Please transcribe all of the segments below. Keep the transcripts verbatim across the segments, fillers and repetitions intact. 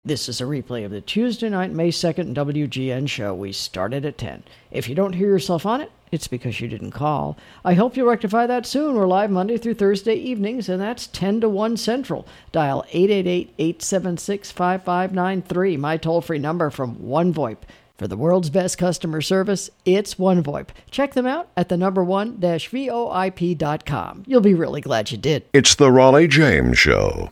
This is a replay of the Tuesday night, May second W G N show. We started at ten. If you don't hear yourself on it, it's because you didn't call. I hope you'll rectify that soon. We're live Monday through Thursday evenings, and that's ten to one Central. Dial eight eight eight, eight seven six, five five nine three, my toll-free number from OneVoIP. For the world's best customer service, it's OneVoIP. Check them out at the number one dash V O I P dot com. You'll be really glad you did. It's the Raleigh James Show.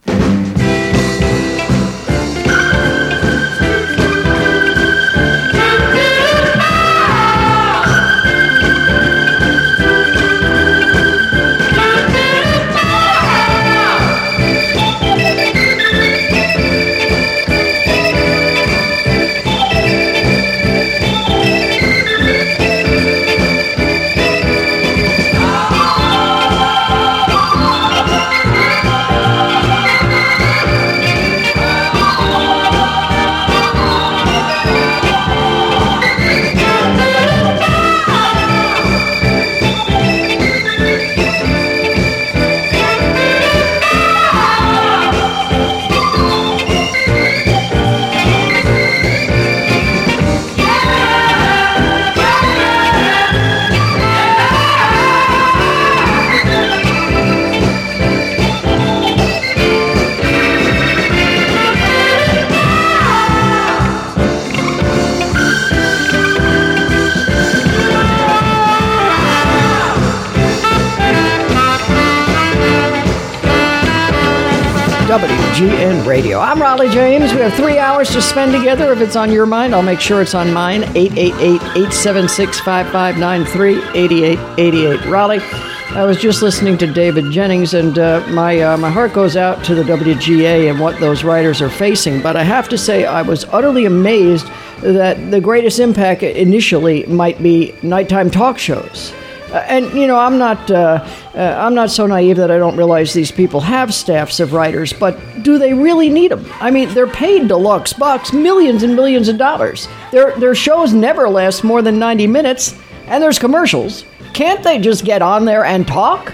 W G N Radio. I'm Raleigh James. We have three hours to spend together. If it's on your mind, I'll make sure it's on mine. eight eight eight, eight seven six, five five nine three, eight eight eight eight. Raleigh, I was just listening to David Jennings, and uh, my uh, my heart goes out to the W G A and what those writers are facing. But I have to say, I was utterly amazed that the greatest impact initially might be nighttime talk shows. Uh, and you know, I'm not uh, uh, I'm not so naive that I don't realize these people have staffs of writers, but do they really need them? I mean, they're paid deluxe bucks, millions and millions of dollars. Their their shows never last more than ninety minutes, and there's commercials. Can't they just get on there and talk?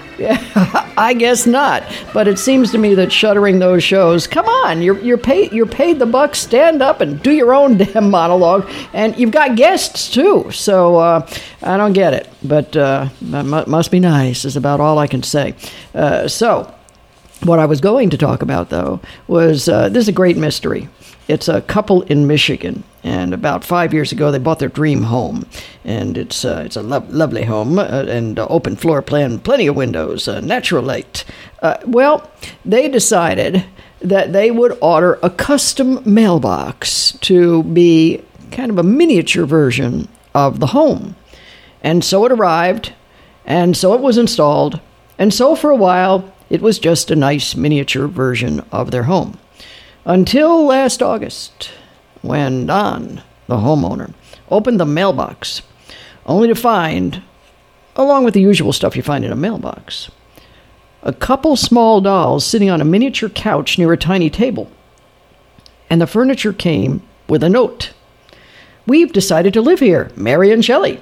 I guess not. But it seems to me that shuttering those shows, come on, you're you're paid you're paid the bucks. Stand up and do your own damn monologue, and you've got guests too. So uh, I don't get it, but uh, that must be nice. Is about all I can say. Uh, so what I was going to talk about though was uh, this is a great mystery. It's a couple in Michigan, and about five years ago, they bought their dream home, and it's uh, it's a lo- lovely home, uh, and uh, open floor plan, plenty of windows, uh, natural light. Uh, well, they decided that they would order a custom mailbox to be kind of a miniature version of the home. And so it arrived, and so it was installed, and so for a while, it was just a nice miniature version of their home. Until last August, when Don, the homeowner, opened the mailbox, only to find, along with the usual stuff you find in a mailbox, a couple small dolls sitting on a miniature couch near a tiny table. And the furniture came with a note. "We've decided to live here, Mary and Shelley."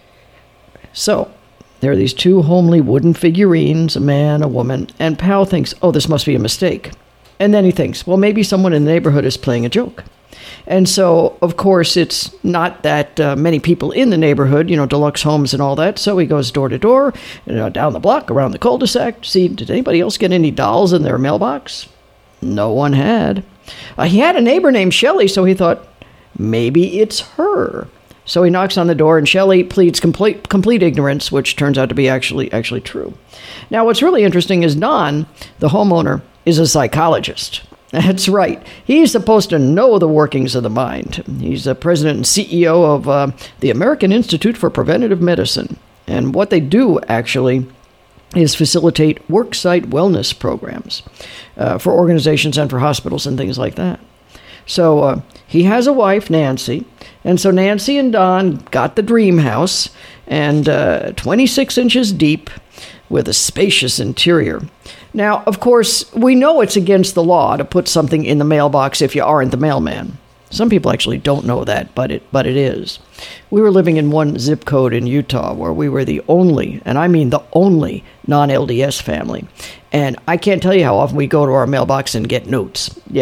So, there are these two homely wooden figurines, a man, a woman, and Pal thinks, oh, this must be a mistake. And then he thinks, well, maybe someone in the neighborhood is playing a joke. And so, of course, it's not that uh, many people in the neighborhood, you know, deluxe homes and all that. So he goes door to door, you know, down the block, around the cul-de-sac, to see, did anybody else get any dolls in their mailbox? No one had. Uh, he had a neighbor named Shelley, so he thought, maybe it's her. So he knocks on the door, and Shelley pleads complete complete ignorance, which turns out to be actually actually true. Now, what's really interesting is Don, the homeowner, is a psychologist. That's right. He's supposed to know the workings of the mind. He's the president and C E O of uh, the American Institute for Preventative Medicine. And what they do, actually, is facilitate worksite wellness programs uh, for organizations and for hospitals and things like that. So uh, he has a wife, Nancy, and so Nancy and Don got the dream house, and uh, twenty-six inches deep with a spacious interior. Now, of course, we know it's against the law to put something in the mailbox if you aren't the mailman. Some people actually don't know that, but it but it is. We were living in one zip code in Utah where we were the only, and I mean the only, non-L D S family. And I can't tell you how often we go to our mailbox and get notes. Yeah.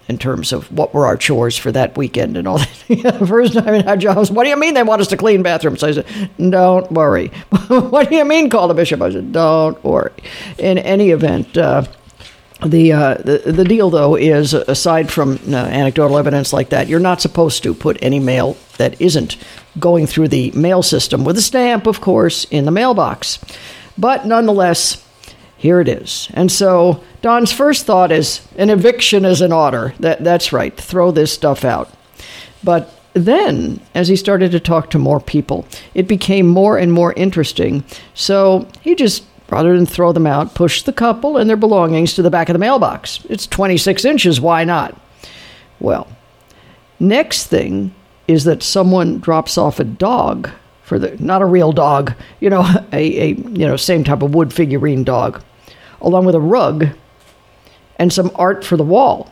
in terms of what were our chores for that weekend and all that. First time in our jobs, what do you mean they want us to clean bathrooms? I said, don't worry. What do you mean call the bishop? I said, don't worry. In any event, uh, The, uh, the the deal, though, is aside from uh, anecdotal evidence like that, you're not supposed to put any mail that isn't going through the mail system with a stamp, of course, in the mailbox. But nonetheless, here it is. And so Don's first thought is an eviction is in order. That That's right. Throw this stuff out. But then, as he started to talk to more people, it became more and more interesting. So he just, rather than throw them out, push the couple and their belongings to the back of the mailbox. It's twenty-six inches, why not? Well, next thing is that someone drops off a dog for the, not a real dog, you know, a, a you know, same type of wood figurine dog, along with a rug and some art for the wall.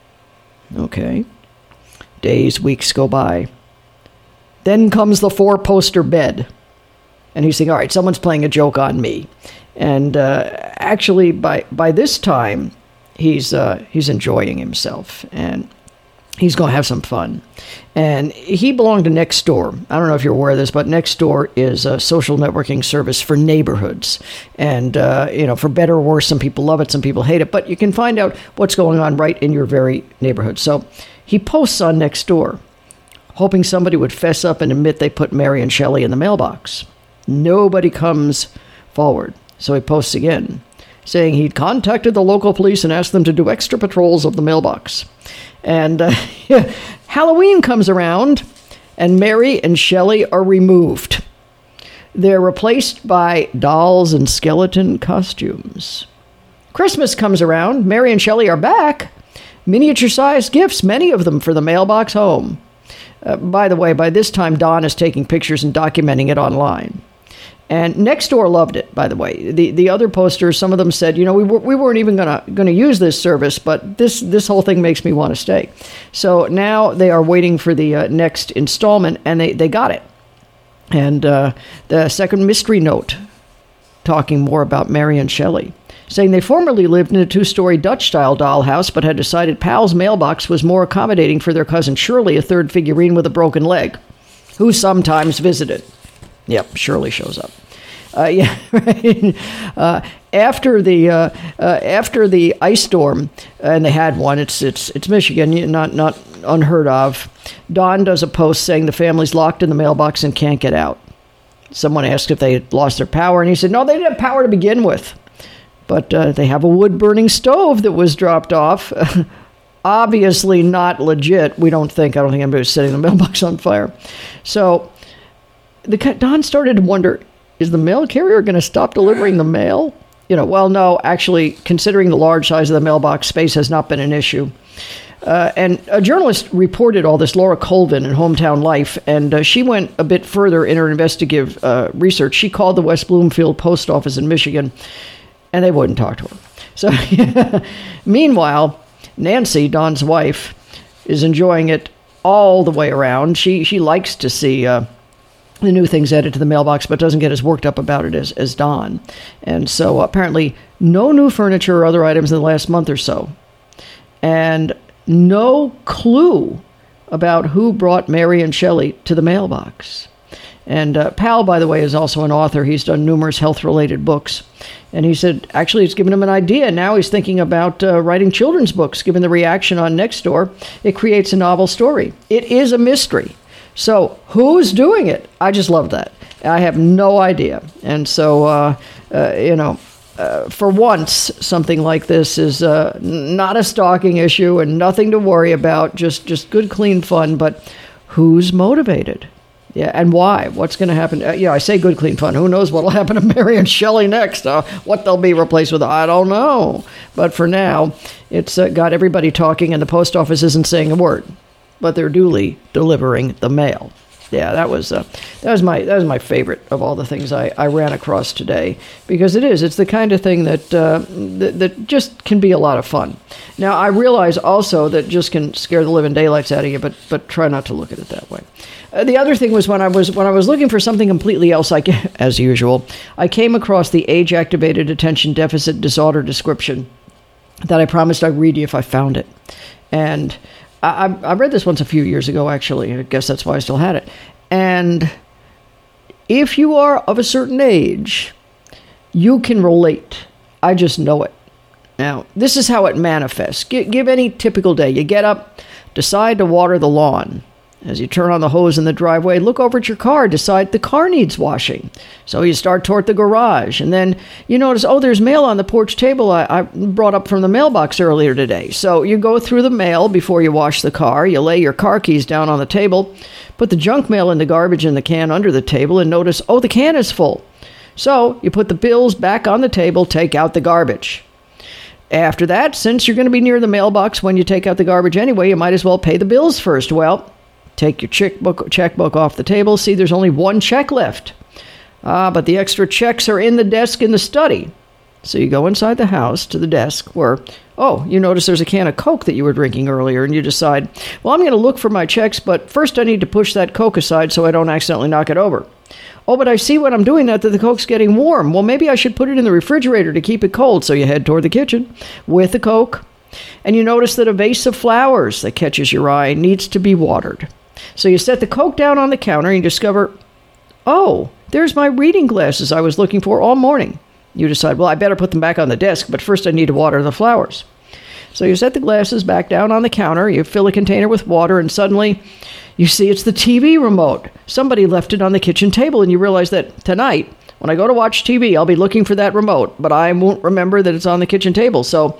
Okay. Days, weeks go by. Then comes the four-poster bed. And he's thinking, all right, someone's playing a joke on me. And uh, actually, by by this time, he's uh, he's enjoying himself, and he's going to have some fun. And he belonged to Nextdoor. I don't know if you're aware of this, but Nextdoor is a social networking service for neighborhoods. And, uh, you know, for better or worse, some people love it, some people hate it. But you can find out what's going on right in your very neighborhood. So he posts on Nextdoor, hoping somebody would fess up and admit they put Mary and Shelley in the mailbox. Nobody comes forward. So he posts again, saying he'd contacted the local police and asked them to do extra patrols of the mailbox. And uh, Halloween comes around, and Mary and Shelley are removed. They're replaced by dolls and skeleton costumes. Christmas comes around. Mary and Shelley are back. Miniature-sized gifts, many of them for the mailbox home. Uh, by the way, by this time, Don is taking pictures and documenting it online. And Nextdoor loved it, by the way. The the other posters, some of them said, you know, we, we weren't even going to going to use this service, but this, this whole thing makes me want to stay. So now they are waiting for the uh, next installment, and they, they got it. And uh, the second mystery note, talking more about Mary and Shelley, saying they formerly lived in a two-story Dutch-style dollhouse, but had decided Pal's mailbox was more accommodating for their cousin Shirley, a third figurine with a broken leg, who sometimes visited. Yep, Shirley shows up. Uh, yeah, right. Uh, after the uh, uh, after the ice storm, and they had one. It's it's it's Michigan, not not unheard of. Don does a post saying the family's locked in the mailbox and can't get out. Someone asked if they had lost their power, and he said no, they didn't have power to begin with, but uh, they have a wood-burning stove that was dropped off. Obviously not legit. We don't think. I don't think anybody's setting the mailbox on fire. So. The, Don started to wonder, is the mail carrier going to stop delivering the mail? You know, well, no, actually, considering the large size of the mailbox, space has not been an issue. Uh, and a journalist reported all this, Laura Colvin, in Hometown Life, and uh, she went a bit further in her investigative uh, research. She called the West Bloomfield post office in Michigan, and they wouldn't talk to her. So, meanwhile, Nancy, Don's wife, is enjoying it all the way around. She, she likes to see... Uh, the new things added to the mailbox, but doesn't get as worked up about it as, as Don. And so apparently no new furniture or other items in the last month or so. And no clue about who brought Mary and Shelley to the mailbox. And uh, Pal, by the way, is also an author. He's done numerous health-related books. And he said, actually, it's given him an idea. Now he's thinking about uh, writing children's books. Given the reaction on Nextdoor, it creates a novel story. It is a mystery. So who's doing it? I just love that. I have no idea. And so, uh, uh, you know, uh, for once, something like this is uh, not a stalking issue and nothing to worry about, just, just good, clean fun. But who's motivated? Yeah, and why? What's going to happen? Uh, yeah, I say good, clean fun. Who knows what will happen to Mary and Shelley next? Uh, what they'll be replaced with, I don't know. But for now, it's uh, got everybody talking, and the post office isn't saying a word. But they're duly delivering the mail. Yeah, that was uh, that was my that was my favorite of all the things I, I ran across today, because it is it's the kind of thing that, uh, that that just can be a lot of fun. Now I realize also that just can scare the living daylights out of you, but but try not to look at it that way. Uh, the other thing was when I was when I was looking for something completely else, I as usual, I came across the age-activated attention deficit disorder description that I promised I'd read you if I found it. And I, I read this once a few years ago, actually. I guess that's why I still had it. And if you are of a certain age, you can relate. I just know it. Now, this is how it manifests. G- give any typical day. You get up, decide to water the lawn. As you turn on the hose in the driveway, look over at your car, decide the car needs washing. So you start toward the garage, and then you notice, oh, there's mail on the porch table I, I brought up from the mailbox earlier today. So you go through the mail before you wash the car, you lay your car keys down on the table, put the junk mail in the garbage in the can under the table, and notice, oh, the can is full. So you put the bills back on the table, take out the garbage. After that, since you're going to be near the mailbox when you take out the garbage anyway, you might as well pay the bills first. Well, take your checkbook, checkbook off the table. See, there's only one check left. Ah, but the extra checks are in the desk in the study. So you go inside the house to the desk where, oh, you notice there's a can of Coke that you were drinking earlier, and you decide, well, I'm going to look for my checks, but first I need to push that Coke aside so I don't accidentally knock it over. Oh, but I see when I'm doing that that the Coke's getting warm. Well, maybe I should put it in the refrigerator to keep it cold. So you head toward the kitchen with the Coke, and you notice that a vase of flowers that catches your eye needs to be watered. So you set the Coke down on the counter and you discover, oh, there's my reading glasses I was looking for all morning. You decide, well, I better put them back on the desk, but first I need to water the flowers. So you set the glasses back down on the counter, you fill a container with water, and suddenly you see it's the T V remote. Somebody left it on the kitchen table, and you realize that tonight, when I go to watch T V, I'll be looking for that remote, but I won't remember that it's on the kitchen table. So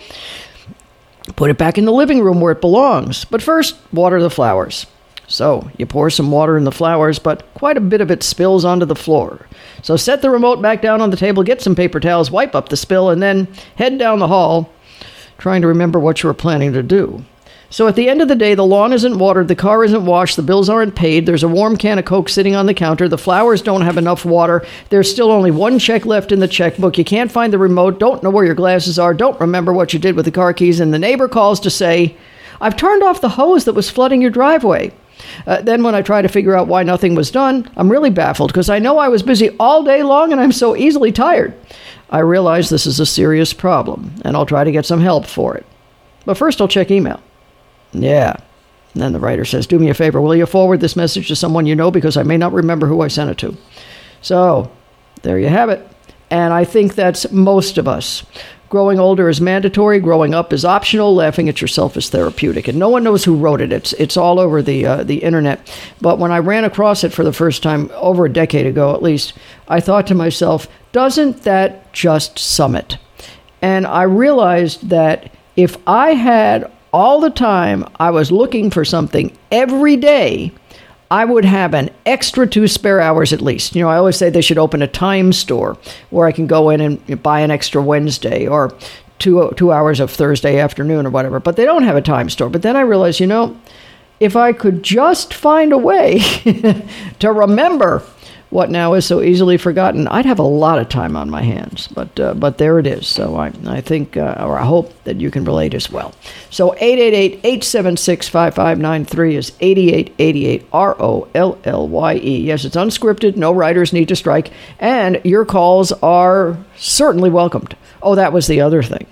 put it back in the living room where it belongs. But first, water the flowers. So you pour some water in the flowers, but quite a bit of it spills onto the floor. So set the remote back down on the table, get some paper towels, wipe up the spill, and then head down the hall, trying to remember what you were planning to do. So at the end of the day, the lawn isn't watered, the car isn't washed, the bills aren't paid, there's a warm can of Coke sitting on the counter, the flowers don't have enough water, there's still only one check left in the checkbook, you can't find the remote, don't know where your glasses are, don't remember what you did with the car keys, and the neighbor calls to say, I've turned off the hose that was flooding your driveway. Uh, then when I try to figure out why nothing was done, I'm really baffled because I know I was busy all day long and I'm so easily tired. I realize this is a serious problem and I'll try to get some help for it. But first I'll check email. Yeah. And then the writer says, do me a favor, will you forward this message to someone you know because I may not remember who I sent it to. So there you have it. And I think that's most of us. Growing older is mandatory. Growing up is optional. Laughing at yourself is therapeutic. And no one knows who wrote it. It's it's all over the uh, the internet. But when I ran across it for the first time, over a decade ago at least, I thought to myself, doesn't that just sum it? And I realized that if I had all the time I was looking for something every day, I would have an extra two spare hours at least. You know, I always say they should open a time store where I can go in and buy an extra Wednesday or two two hours of Thursday afternoon or whatever. But they don't have a time store. But then I realized, you know, if I could just find a way to remember what now is so easily forgotten, I'd have a lot of time on my hands. But uh, but there it is. So I, I think, uh, or I hope that you can relate as well. So eight eight eight, eight seven six, five five nine three is eighty-eight eighty-eight, R O L L Y E. Yes, it's unscripted. No writers need to strike. And your calls are certainly welcomed. Oh, that was the other thing.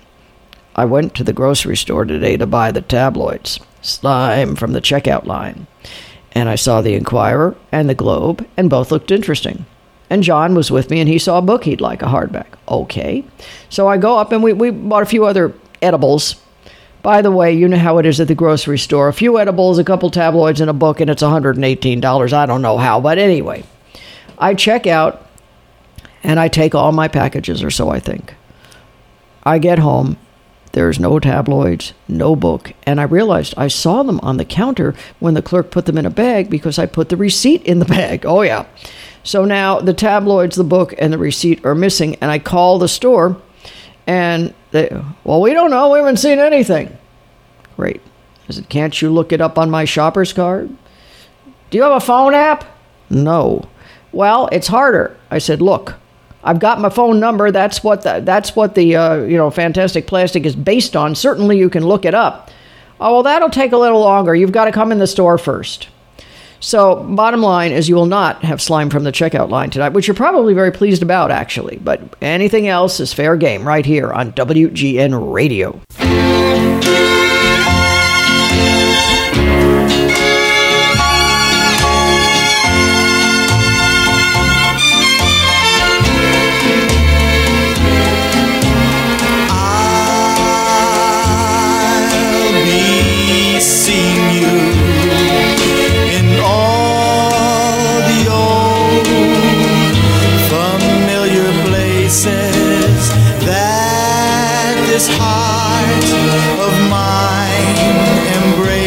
I went to the grocery store today to buy the tabloids. Slime from the checkout line. And I saw the Inquirer and the Globe, and both looked interesting. And John was with me, and he saw a book he'd like, a hardback. Okay. So I go up, and we, we bought a few other edibles. By the way, you know how it is at the grocery store. A few edibles, a couple tabloids, and a book, and it's one hundred eighteen dollars. I don't know how, but anyway. I check out, and I take all my packages, or so I think. I get home. There's no tabloids, no book. And I realized I saw them on the counter when the clerk put them in a bag because I put the receipt in the bag. Oh, yeah. So now the tabloids, the book, and the receipt are missing. And I call the store and they, well, we don't know. We haven't seen anything. Great. I said, can't you look it up on my shopper's card? Do you have a phone app? No. Well, it's harder. I said, look. I've got my phone number. That's what the, that's what the uh, you know Fantastic Plastic is based on. Certainly you can look it up. Oh, well, that'll take a little longer. You've got to come in the store first. So bottom line is you will not have slime from the checkout line tonight, which you're probably very pleased about, actually. But anything else is fair game right here on W G N Radio.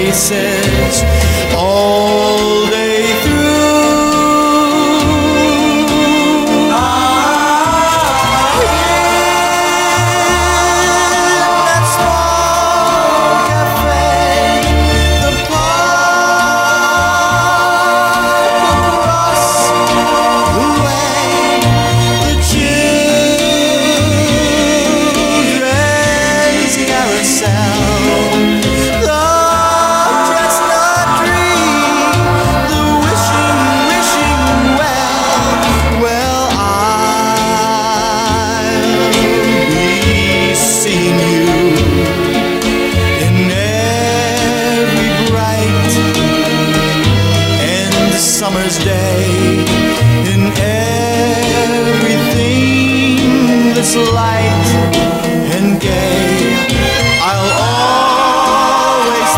faces all day through. Ah, in that small cafe, the park across the way, the children's carousel. Summer's day, in everything that's light and gay, I'll always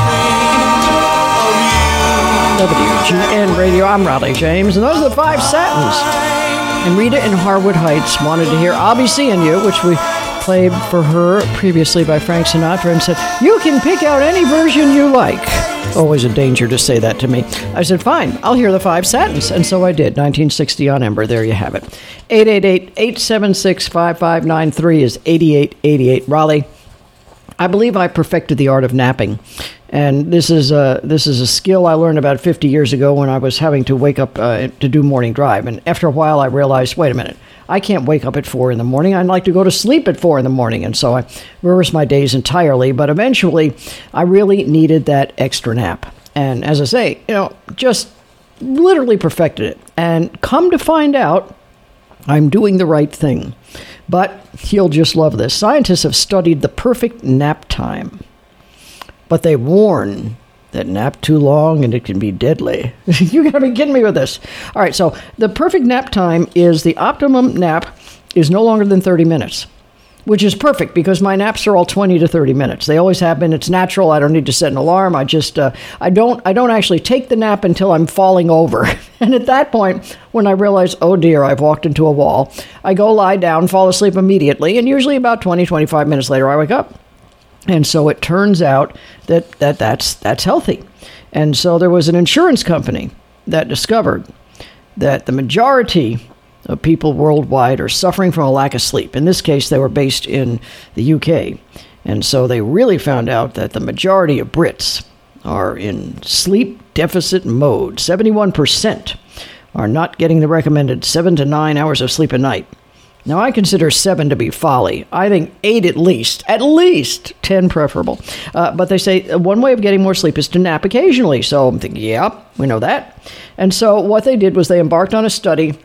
think of you. W G N Radio, I'm Raleigh James, and those are the Five Satins. And Rita in Harwood Heights wanted to hear I'll Be Seeing You, which we played for her previously by Frank Sinatra, and said, you can pick out any version you like. Always a danger to say that to me. I said, fine, I'll hear the Five Satins. And so I did. nineteen sixty on Ember. There you have it. eight eight eight, eight seven six, five five nine three is eighty-eight eighty-eight. Raleigh, I believe I perfected the art of napping. And this is a, this is a skill I learned about fifty years ago when I was having to wake up uh, to do morning drive. And after a while, I realized, wait a minute, I can't wake up at four in the morning. I'd like to go to sleep at four in the morning. And so I reversed my days entirely. But eventually, I really needed that extra nap. And as I say, you know, just literally perfected it. And come to find out, I'm doing the right thing. But you'll just love this. Scientists have studied the perfect nap time. But they warn that nap too long and it can be deadly. You gotta be kidding me with this. All right, so the perfect nap time is the optimum nap is no longer than thirty minutes, which is perfect because my naps are all twenty to thirty minutes. They always have been. It's natural. I don't need to set an alarm. I just, uh, I don't, I don't actually take the nap until I'm falling over. And at that point, when I realize, oh dear, I've walked into a wall, I go lie down, fall asleep immediately, and usually about twenty, twenty-five minutes later, I wake up. And so it turns out that, that that's that's healthy. And so there was an insurance company that discovered that the majority of people worldwide are suffering from a lack of sleep. In this case, they were based in the U K. And so they really found out that the majority of Brits are in sleep deficit mode. seventy-one percent are not getting the recommended seven to nine hours of sleep a night. Now, I consider seven to be folly. I think eight at least. At least ten preferable. Uh, but they say one way of getting more sleep is to nap occasionally. So I'm thinking, yeah, we know that. And so what they did was they embarked on a study.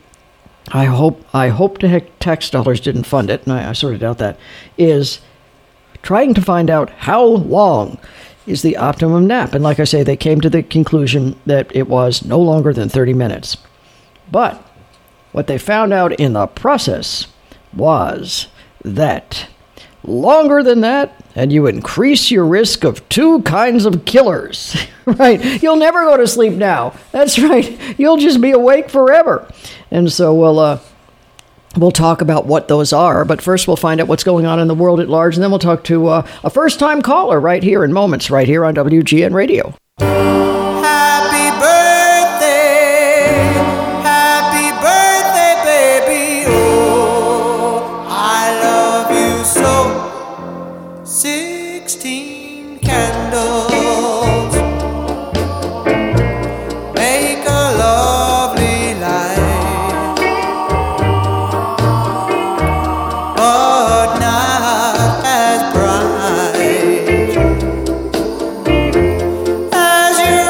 I hope I hope the heck tax dollars didn't fund it, and I, I sort of doubt that, is trying to find out how long is the optimum nap. And like I say, they came to the conclusion that it was no longer than thirty minutes. But what they found out in the process was that longer than that, and you increase your risk of two kinds of killers. Right? You'll never go to sleep now. That's right. You'll just be awake forever. And so we'll, uh, we'll talk about what those are. But first, we'll find out what's going on in the world at large, and then we'll talk to uh, a first-time caller right here in moments, right here on W G N Radio. Happy birthday, happy birthday, baby. Oh, I love you so. Sixteen candles make a lovely light, but not as bright as your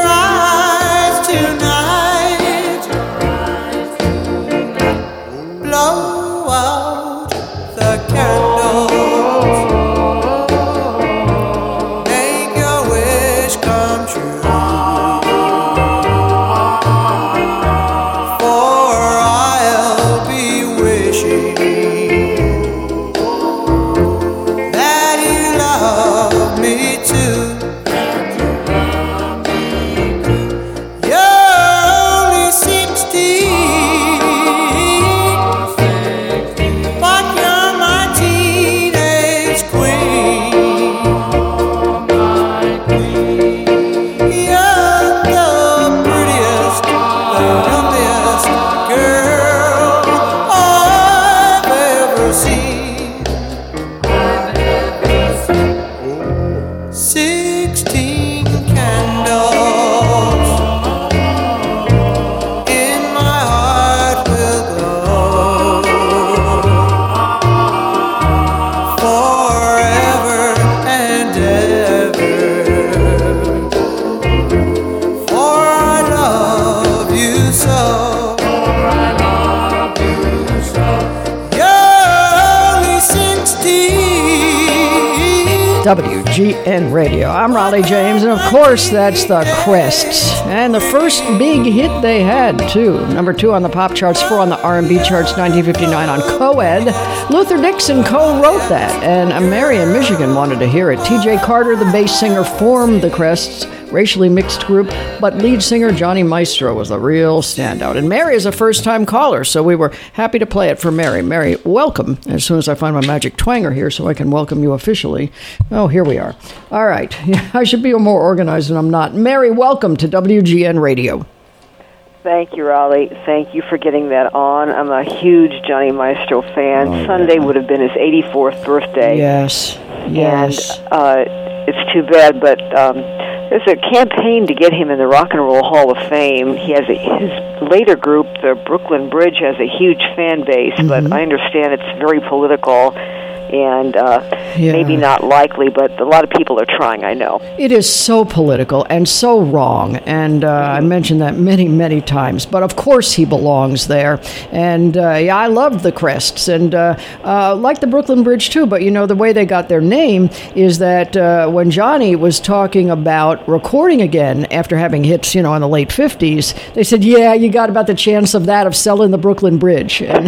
W G N Radio. I'm Raleigh James, and of course, that's the Crests. And the first big hit they had, too. Number two on the pop charts, four on the R and B charts, nineteen fifty-nine on Co-Ed. Luther Dixon co-wrote that, and Marion, Michigan wanted to hear it. T J Carter, the bass singer, formed the Crests, racially mixed group, but lead singer Johnny Maestro was the real standout. And Mary is a first-time caller, so we were happy to play it for Mary. Mary, welcome. As soon as I find my magic twanger here so I can welcome you officially. Oh, here we are. All right. I should be more organized than I'm not. Mary, welcome to W G N Radio. Thank you, Raleigh. Thank you for getting that on. I'm a huge Johnny Maestro fan. Oh, Sunday yeah. would have been his eighty-fourth birthday. Yes. Yes. And uh, it's too bad, but um, there's a campaign to get him in the Rock and Roll Hall of Fame. He has a, his later group, the Brooklyn Bridge, has a huge fan base, mm-hmm. but I understand it's very political. And uh, yeah. maybe not likely, but a lot of people are trying, I know. It is so political and so wrong, and uh, I mentioned that many, many times. But of course he belongs there. And uh, yeah, I loved the Crests, and uh, uh, like the Brooklyn Bridge too. But you know, the way they got their name is that uh, when Johnny was talking about recording again after having hits, you know, in the late fifties, they said, yeah, you got about the chance of that, of selling the Brooklyn Bridge. And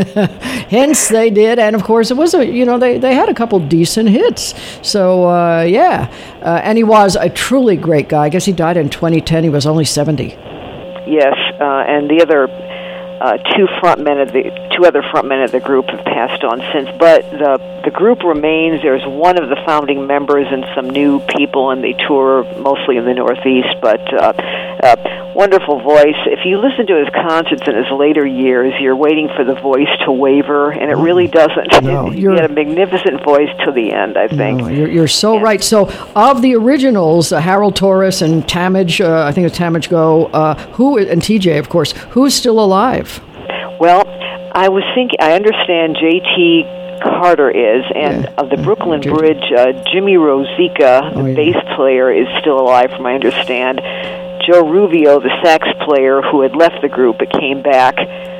hence they did, and of course it was a, you know, They, they had a couple decent hits. So, uh, yeah. Uh, and he was a truly great guy. I guess he died in twenty ten. He was only seventy. Yes, uh, and the other uh, two frontmen of the two other frontmen of the group have passed on since. But the the group remains. There's one of the founding members and some new people, and they tour mostly in the Northeast. But uh, uh, wonderful voice. If you listen to his concerts in his later years, you're waiting for the voice to waver, and it really doesn't. No, he had a magnificent voice to the end, I think. No, you're, you're so and, right. So, of the originals, uh, Harold Torres and Tamage, uh, I think it's Tamage Go, uh, who and T J, of course, who's still alive? Well, I was thinking. I understand J T Carter is, and yeah. of the Brooklyn J T Bridge, uh, Jimmy Rosica, the oh, yeah. bass player, is still alive, from I understand. Joe Ruvio, the sax player who had left the group but came back,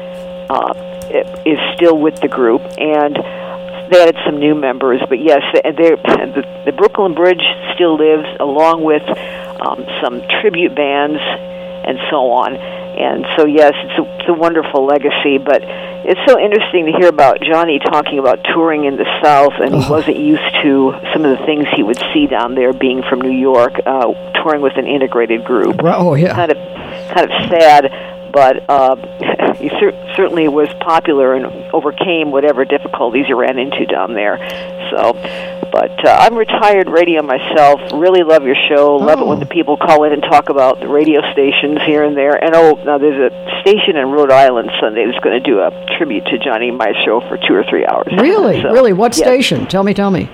uh, is still with the group, and they added some new members. But yes, the, the Brooklyn Bridge still lives, along with um, some tribute bands and so on. And so, yes, it's a, it's a wonderful legacy, but it's so interesting to hear about Johnny talking about touring in the South, and he oh. wasn't used to some of the things he would see down there, being from New York, uh, touring with an integrated group. Oh, yeah. Kind of, kind of sad, but uh, he cer- certainly was popular and overcame whatever difficulties he ran into down there. So, but uh, I'm retired radio myself. Really love your show. Love oh. it when the people call in and talk about the radio stations here and there. And oh, now there's a station in Rhode Island Sunday that's going to do a tribute to Johnny Maestro for two or three hours. Really? So, really? What yes. station? Tell me, tell me.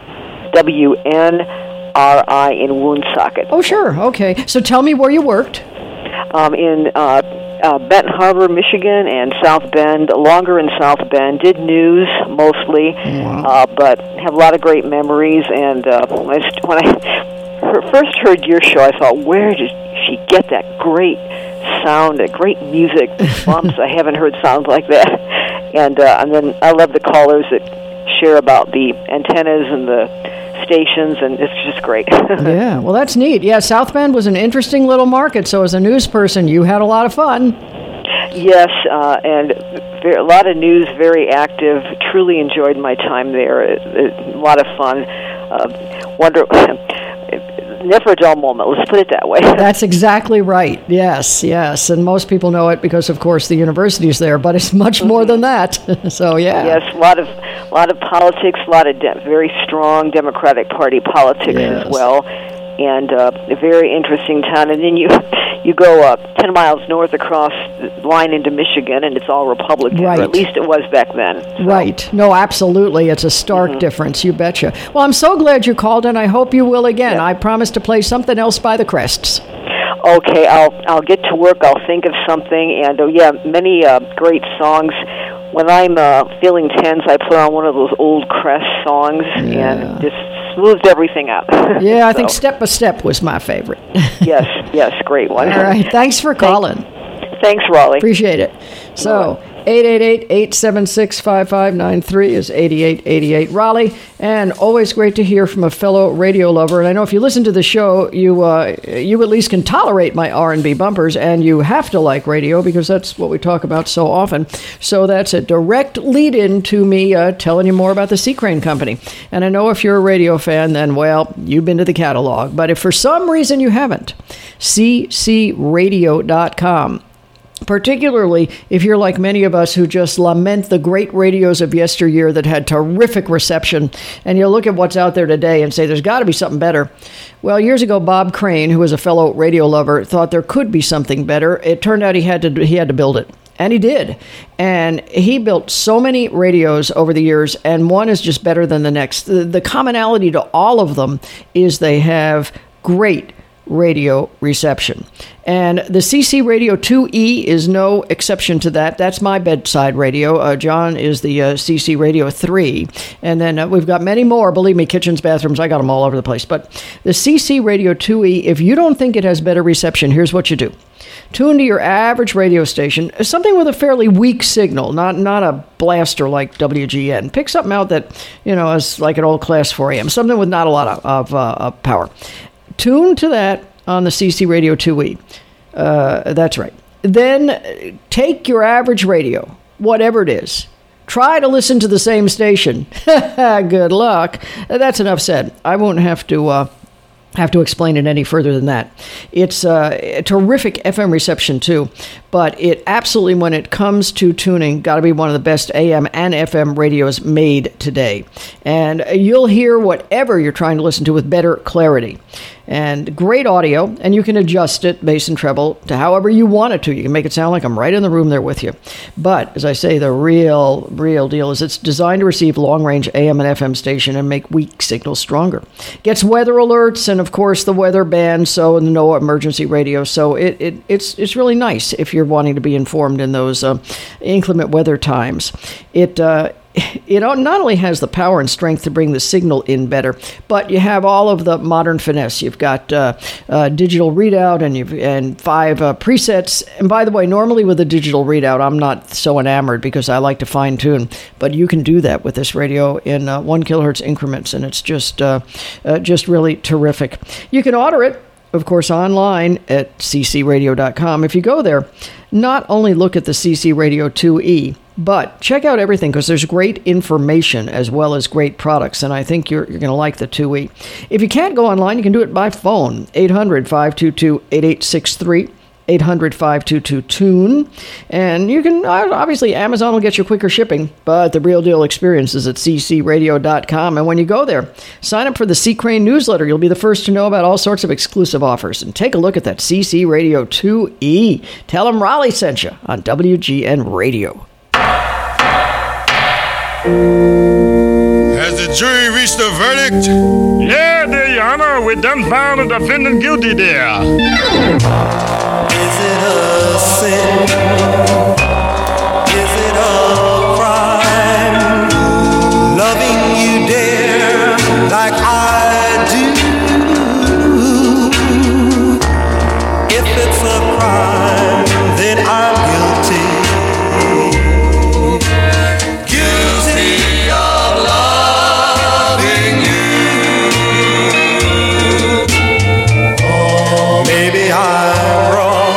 W N R I in Woonsocket. Oh, sure. Okay. So tell me where you worked. Um, in uh, uh, Benton Harbor, Michigan, and South Bend. Longer in South Bend. Did news mostly, Wow. uh, but have a lot of great memories. And uh, when I, when I first heard your show, I thought, where did she get that great sound, that great music, bumps? I haven't heard sounds like that. And uh, and then I love the callers that share about the antennas and the stations, and it's just great. Yeah, well, that's neat. Yeah, South Bend was an interesting little market, so as a news person, you had a lot of fun. Yes, uh, and very, a lot of news, very active. Truly enjoyed my time there. It, it, a lot of fun. Uh, wonder, never a dull moment. Let's put it that way. That's exactly right. Yes, yes, and most people know it because, of course, the university is there. But it's much more than that. So yeah. Yes, a lot of, a lot of politics, a lot of de- very strong Democratic Party politics Yes. as well. And uh, a very interesting town. And then you you go uh, ten miles north across the line into Michigan, and it's all Republican. Right. Or at least it was back then. So. Right. No, absolutely. It's a stark mm-hmm. difference. You betcha. Well, I'm so glad you called, and I hope you will again. Yeah. I promise to play something else by the Crests. Okay, I'll I'll get to work. I'll think of something. And, oh, yeah, many uh, great songs. When I'm uh, feeling tense, I put on one of those old Crest songs Yeah. and just smooths everything out. Yeah, I So, think Step by Step was my favorite. yes, yes, great one. All right. Thanks for calling. Thanks, Raleigh. Appreciate it. So, eight eight eight, eight seven six, five five nine three is eighty-eight eighty-eight Raleigh. And always great to hear from a fellow radio lover. And I know if you listen to the show, you uh, you at least can tolerate my R and B bumpers, and you have to like radio because that's what we talk about so often. So that's a direct lead-in to me uh, telling you more about the C. Crane Company. And I know if you're a radio fan, then, well, you've been to the catalog. But if for some reason you haven't, c c radio dot com. Particularly if you're like many of us who just lament the great radios of yesteryear that had terrific reception, and you look at what's out there today and say there's got to be something better. Well, years ago, Bob Crane, who was a fellow radio lover, thought there could be something better. It turned out he had to he had to build it. And he did. And he built so many radios over the years, and one is just better than the next. The, the commonality to all of them is they have great radio reception. And the C C Radio two E is no exception to that. That's my bedside radio. Uh, John is the uh, C C Radio three. And then uh, we've got many more. Believe me, kitchens, bathrooms, I got them all over the place. But the C C Radio two E, if you don't think it has better reception, here's what you do. Tune to your average radio station, something with a fairly weak signal, not not a blaster like W G N. Pick something out that, you know, is like an old class four A M, something with not a lot of, of, uh, of power. Tune to that on the C C Radio two E. Uh, that's right. Then take your average radio, whatever it is. Try to listen to the same station. Good luck. That's enough said. I won't have to uh, have to explain it any further than that. It's uh, a terrific F M reception, too. But it absolutely, when it comes to tuning, got to be one of the best A M and F M radios made today. And you'll hear whatever you're trying to listen to with better clarity. And great audio, and you can adjust it, bass and treble, to however you want it to. You can make it sound like I'm right in the room there with you. But, as I say, the real, real deal is it's designed to receive long-range A M and F M station and make weak signals stronger. Gets weather alerts and, of course, the weather band, so no emergency radio. So it, it it's it's really nice if you're wanting to be informed in those uh, inclement weather times. It uh, it not only has the power and strength to bring the signal in better, but you have all of the modern finesse. You've got uh, uh, digital readout and you've and five uh, presets. And by the way, normally with a digital readout, I'm not so enamored because I like to fine tune. But you can do that with this radio in uh, one kilohertz increments, and it's just uh, uh, just really terrific. You can order it, of course, online at c c radio dot com. If you go there, not only look at the C C Radio two E, but check out everything because there's great information as well as great products, and I think you're, you're going to like the two E. If you can't go online, you can do it by phone, eight hundred, five two two, eight eight six three. eight hundred, five two two, tune. And you can, obviously, Amazon will get you quicker shipping, but the real deal experience is at c c radio dot com. And when you go there, sign up for the C. Crane newsletter. You'll be the first to know about all sorts of exclusive offers. And take a look at that C C Radio two E. Tell them Raleigh sent you on W G N Radio. Has the jury reached a verdict? Yeah, dear Your Honor, we done found the defendant guilty there. Is it a sin? Is it a crime? Loving you, dear, like I do. If it's a crime, then I'm guilty. Guilty of loving you. Oh, maybe I'm wrong.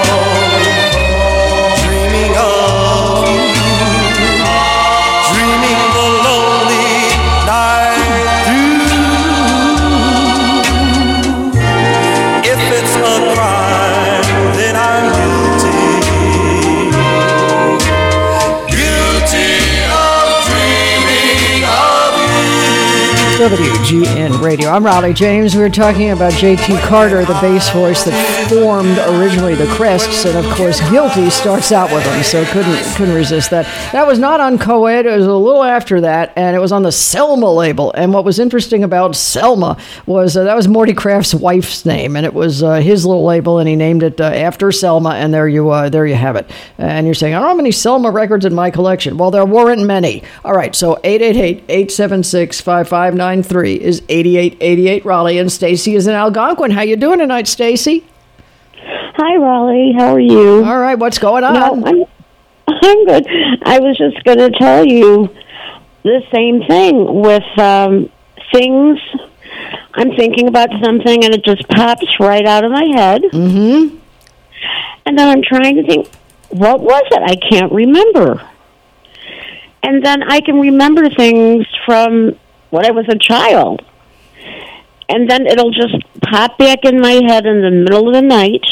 W G N Radio. I'm Raleigh James. We were talking about J T Carter, the bass voice that formed originally the Crests, and of course Guilty starts out with them, so couldn't couldn't resist that. That was not on Coed, it was a little after that, and it was on the Selma label. And what was interesting about Selma was uh, that was Morty Kraft's wife's name, and it was uh, his little label, and he named it uh, after Selma, and there you uh, there you have it. And you're saying, I don't have any Selma records in my collection. Well, there weren't many. All right, so eight eight eight, eight seven six, five five nine three is eighty-eight eighty-eight Raleigh, and Stacy is in Algonquin. How you doing tonight, Stacy? Hi, Raleigh. How are you? All right, what's going on? No, I'm, I'm good. I was just going to tell you the same thing with um, things. I'm thinking about something, and it just pops right out of my head. Mm-hmm. And then I'm trying to think, what was it? I can't remember. And then I can remember things from when I was a child. And then it'll just pop back in my head in the middle of the night.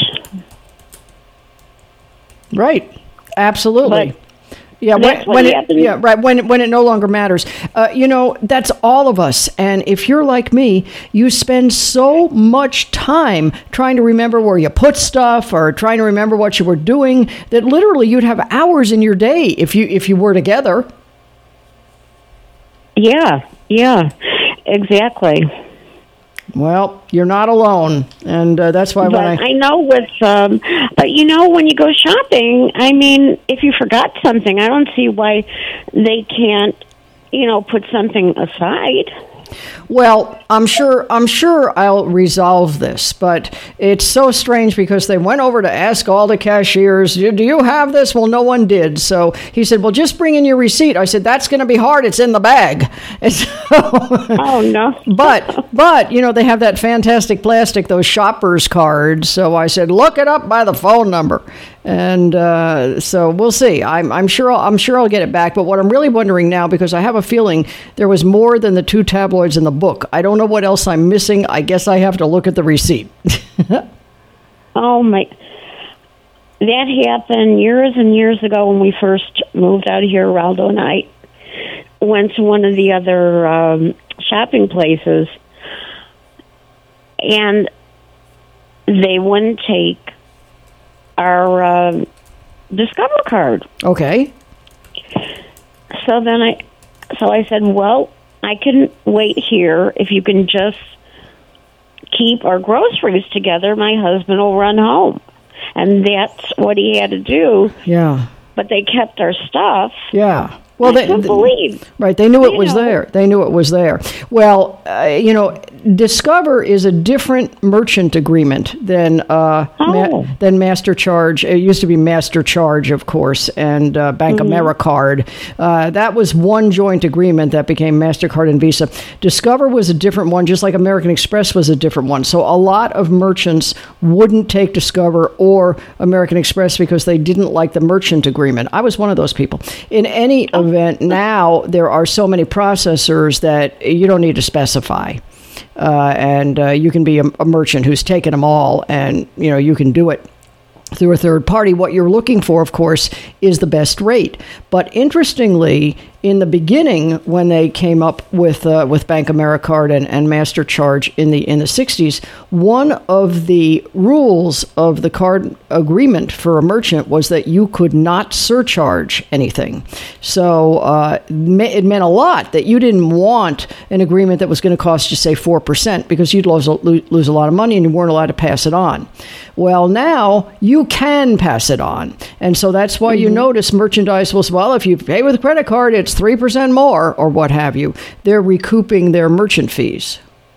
Right. Absolutely. But yeah, that's when, what when it, happens. yeah, right. When when it no longer matters, uh, you know, that's all of us. And if you're like me, you spend so much time trying to remember where you put stuff or trying to remember what you were doing that literally you'd have hours in your day if you if you were together. Yeah, yeah, exactly. Well, you're not alone, and uh, that's why But when I I know with, um, but you know, when you go shopping, I mean, if you forgot something, I don't see why they can't, you know, put something aside. Well, I'm sure I'm sure I'll resolve this, but it's so strange because they went over to ask all the cashiers, do do you have this? Well, no one did. So he said, well, just bring in your receipt. I said, that's going to be hard. It's in the bag. And so, Oh, no. but, but, you know, they have that fantastic plastic, those shoppers cards. So I said, look it up by the phone number. And uh, so we'll see. I'm, I'm sure I'll, I'm sure I'll get it back. But what I'm really wondering now, because I have a feeling there was more than the two tabloids in the book. I don't know what else I'm missing. I guess I have to look at the receipt. Oh, my. That happened years and years ago when we first moved out of here. Raldo and I went to one of the other um, shopping places, and they wouldn't take our uh, Discover card. Okay. So then I, so I said, well, I can wait here. If you can just keep our groceries together, my husband will run home. And that's what he had to do. Yeah. But they kept our stuff. Yeah. Well, I they, couldn't believe. Right. They knew it You was know. there. They knew it was there. Well, uh, you know, Discover is a different merchant agreement than uh, Oh. ma- than Master Charge. It used to be Master Charge, of course, and uh, Bank Mm-hmm. AmeriCard. Uh, that was one joint agreement that became MasterCard and Visa. Discover was a different one, just like American Express was a different one. So a lot of merchants wouldn't take Discover or American Express because they didn't like the merchant agreement. I was one of those people. In any event, now there are so many processors that you don't need to specify. Uh, and uh, you can be a, a merchant who's taken them all, and you know you can do it through a third party. What you're looking for, of course, is the best rate. But interestingly, in the beginning, when they came up with uh, with Bank AmeriCard and, and Master Charge in the in the sixties, one of the rules of the card agreement for a merchant was that you could not surcharge anything. So uh, it meant a lot that you didn't want an agreement that was going to cost you, say, four percent, because you'd lose, lose a lot of money and you weren't allowed to pass it on. Well, now you can pass it on. And so that's why you notice merchandise was, well, if you pay with a credit card, it's three percent more or what have you. They're recouping their merchant fees.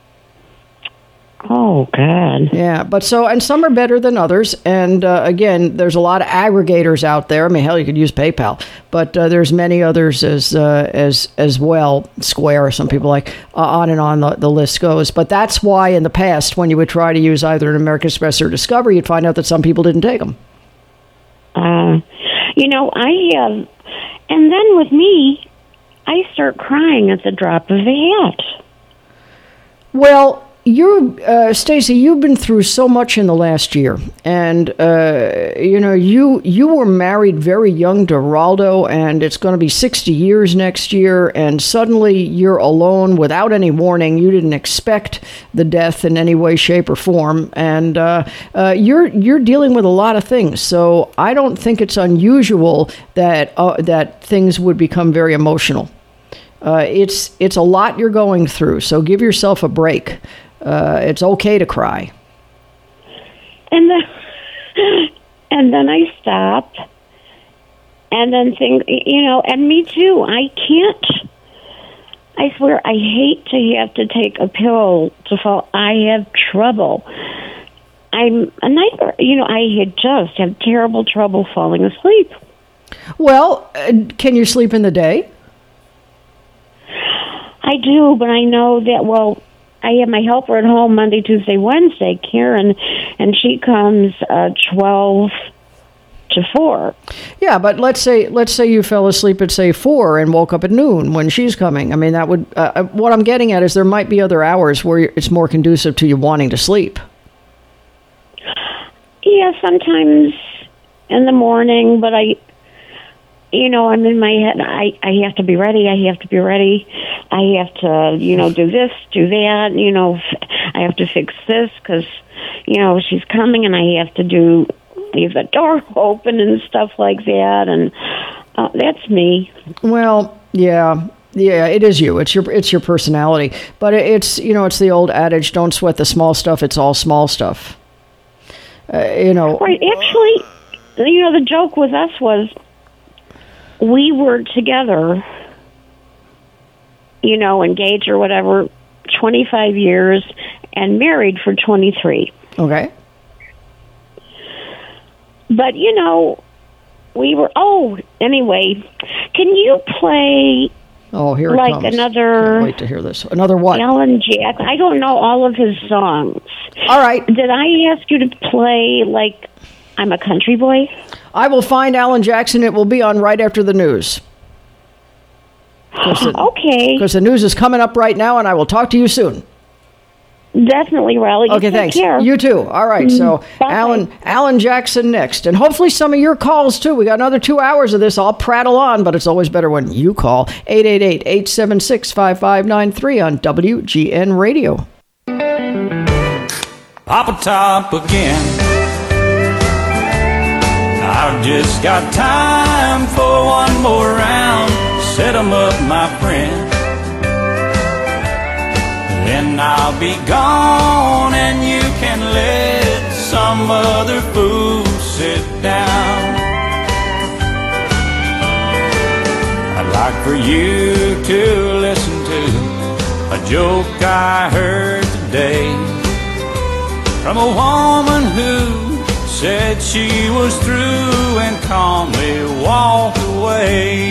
Oh, God. Yeah, but so, and some are better than others. And uh, again, there's a lot of aggregators out there. I mean, hell, you could use PayPal, but uh, there's many others as uh, as as well. Square, some people like, uh, on and on the, the list goes. But that's why in the past, when you would try to use either an American Express or Discover, you'd find out that some people didn't take them. Uh, you know, I have, and then with me, I start crying at the drop of a hat. Well, you, uh, Stacy, you've been through so much in the last year, and uh, you know you you were married very young to Raldo, and it's going to be sixty years next year, and suddenly you're alone without any warning. You didn't expect the death in any way, shape, or form, and uh, uh, you're you're dealing with a lot of things. So I don't think it's unusual that uh, that things would become very emotional. Uh, it's it's a lot you're going through, so give yourself a break. Uh, it's okay to cry. And then, and then I stop, and then think, you know, and me too. I can't. I swear, I hate to have to take a pill to fall. I have trouble. I'm a nightmare. You know, I had just have terrible trouble falling asleep. Well, uh, can you sleep in the day? I do, but I know that, well, I have my helper at home Monday, Tuesday, Wednesday, Karen, and she comes uh, twelve to four. Yeah, but let's say let's say you fell asleep at, say, four and woke up at noon when she's coming. I mean, that would, uh, what I'm getting at is there might be other hours where it's more conducive to you wanting to sleep. Yeah, sometimes in the morning, but I, you know, I'm in my head. I, I have to be ready. I have to be ready. I have to, you know, do this, do that. You know, I have to fix this because, you know, she's coming and I have to do, leave the door open and stuff like that. And uh, that's me. Well, yeah. Yeah, it is you. It's your it's your personality. But it's, you know, it's the old adage, don't sweat the small stuff. It's all small stuff. Uh, you know. Right. Actually, you know, the joke with us was we were together, you know, engaged or whatever, twenty-five years and married for twenty-three. Okay. But, you know, we were, oh, anyway, can you play Oh, here it like comes. another... Can't wait to hear this. Another what? Alan Jackson. I don't know all of his songs. All right. Did I ask you to play, like, I'm a Country Boy? I will find Alan Jackson. It will be on right after the news. The, okay. Because the news is coming up right now, and I will talk to you soon. Definitely, Raleigh. Okay, take thanks. Care. You too. All right, so Bye. Alan Alan Jackson next. And hopefully some of your calls, too. We got another two hours of this. I'll prattle on, but it's always better when you call. eight eight eight, eight seven six, five five nine three on W G N Radio. Papa Top again. I've just got time for one more round. Set 'em up, my friend. Then I'll be gone and you can let some other fool sit down. I'd like for you to listen to a joke I heard today from a woman who said she was through and calmly walked away.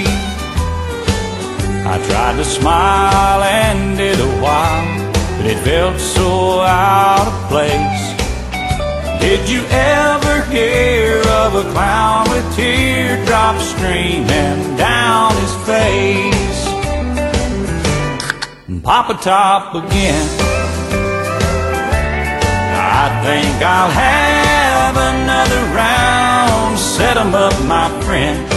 I tried to smile and did a while, but it felt so out of place. Did you ever hear of a clown with teardrops streaming down his face? Papa Top again. I think I'll have another round. Set 'em up, my friend.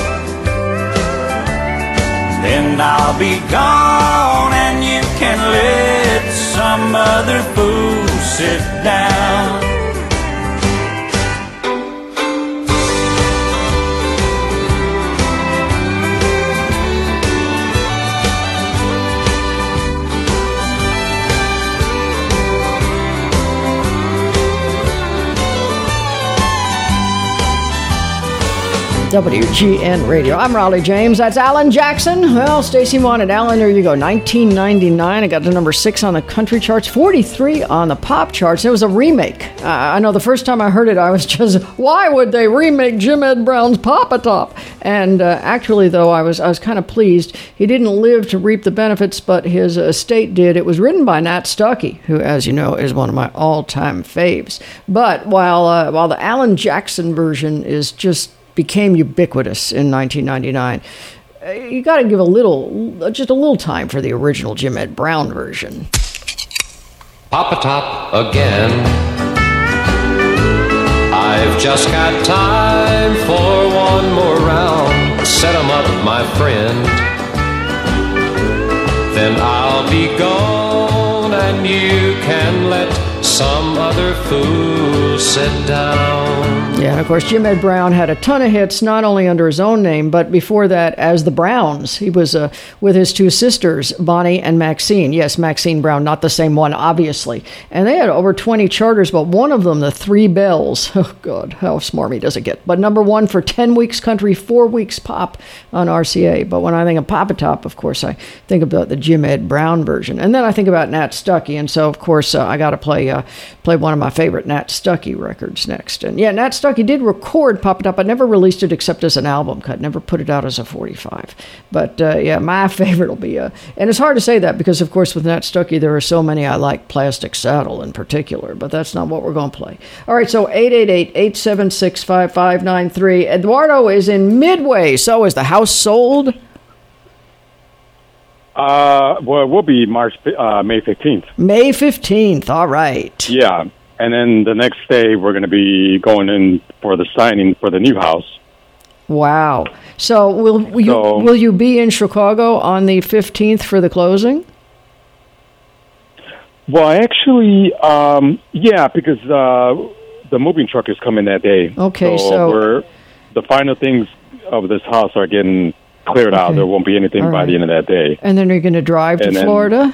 Then I'll be gone and you can let some other fool sit down. W G N Radio. I'm Raleigh James. That's Alan Jackson. Well, Stacy wanted Alan. There you go. nineteen ninety-nine. I got to number six on the country charts, forty-three on the pop charts. It was a remake. Uh, I know the first time I heard it, I was just, why would they remake Jim Ed Brown's Papa Top? And uh, actually, though, I was I was kind of pleased. He didn't live to reap the benefits, but his estate did. It was written by Nat Stuckey, who, as you know, is one of my all-time faves. But while uh, while the Alan Jackson version is just became ubiquitous in nineteen ninety-nine. Uh, you got to give a little, just a little time for the original Jim Ed Brown version. Papa Top again. I've just got time for one more round. Set 'em up, my friend. Then I'll be gone and you can let some other fool sit down. Yeah, and of course, Jim Ed Brown had a ton of hits, not only under his own name, but before that as the Browns. He was uh, with his two sisters, Bonnie and Maxine. Yes, Maxine Brown, not the same one, obviously. And they had over twenty charters, but one of them, the Three Bells, oh, God, how smarmy does it get? But number one for ten weeks country, four weeks pop on R C A. But when I think of Papa Top, of course, I think about the Jim Ed Brown version. And then I think about Nat Stuckey. And so, of course, uh, I got to play play uh, play one of my favorite Nat Stuckey records next. And yeah, Nat Stuckey did record Pop It Up. I never released it except as an album cut. Never put it out as a forty-five. But uh, yeah, my favorite will be, uh, and it's hard to say that because, of course, with Nat Stuckey, there are so many I like, Plastic Saddle in particular, but that's not what we're going to play. All right, so eight eight eight, eight seven six, five five nine three. Eduardo is in Midway. So is the house sold? Uh, well, it will be March, uh, May fifteenth. May fifteenth, all right. Yeah, and then the next day we're going to be going in for the signing for the new house. Wow. So will, will, you, so, will you be in Chicago on the fifteenth for the closing? Well, actually, um, yeah, because uh, the moving truck is coming that day. Okay, so... so we're, the final things of this house are getting cleared okay. out. There won't be anything all by right. the end of that day. And then you're going to drive to and Florida?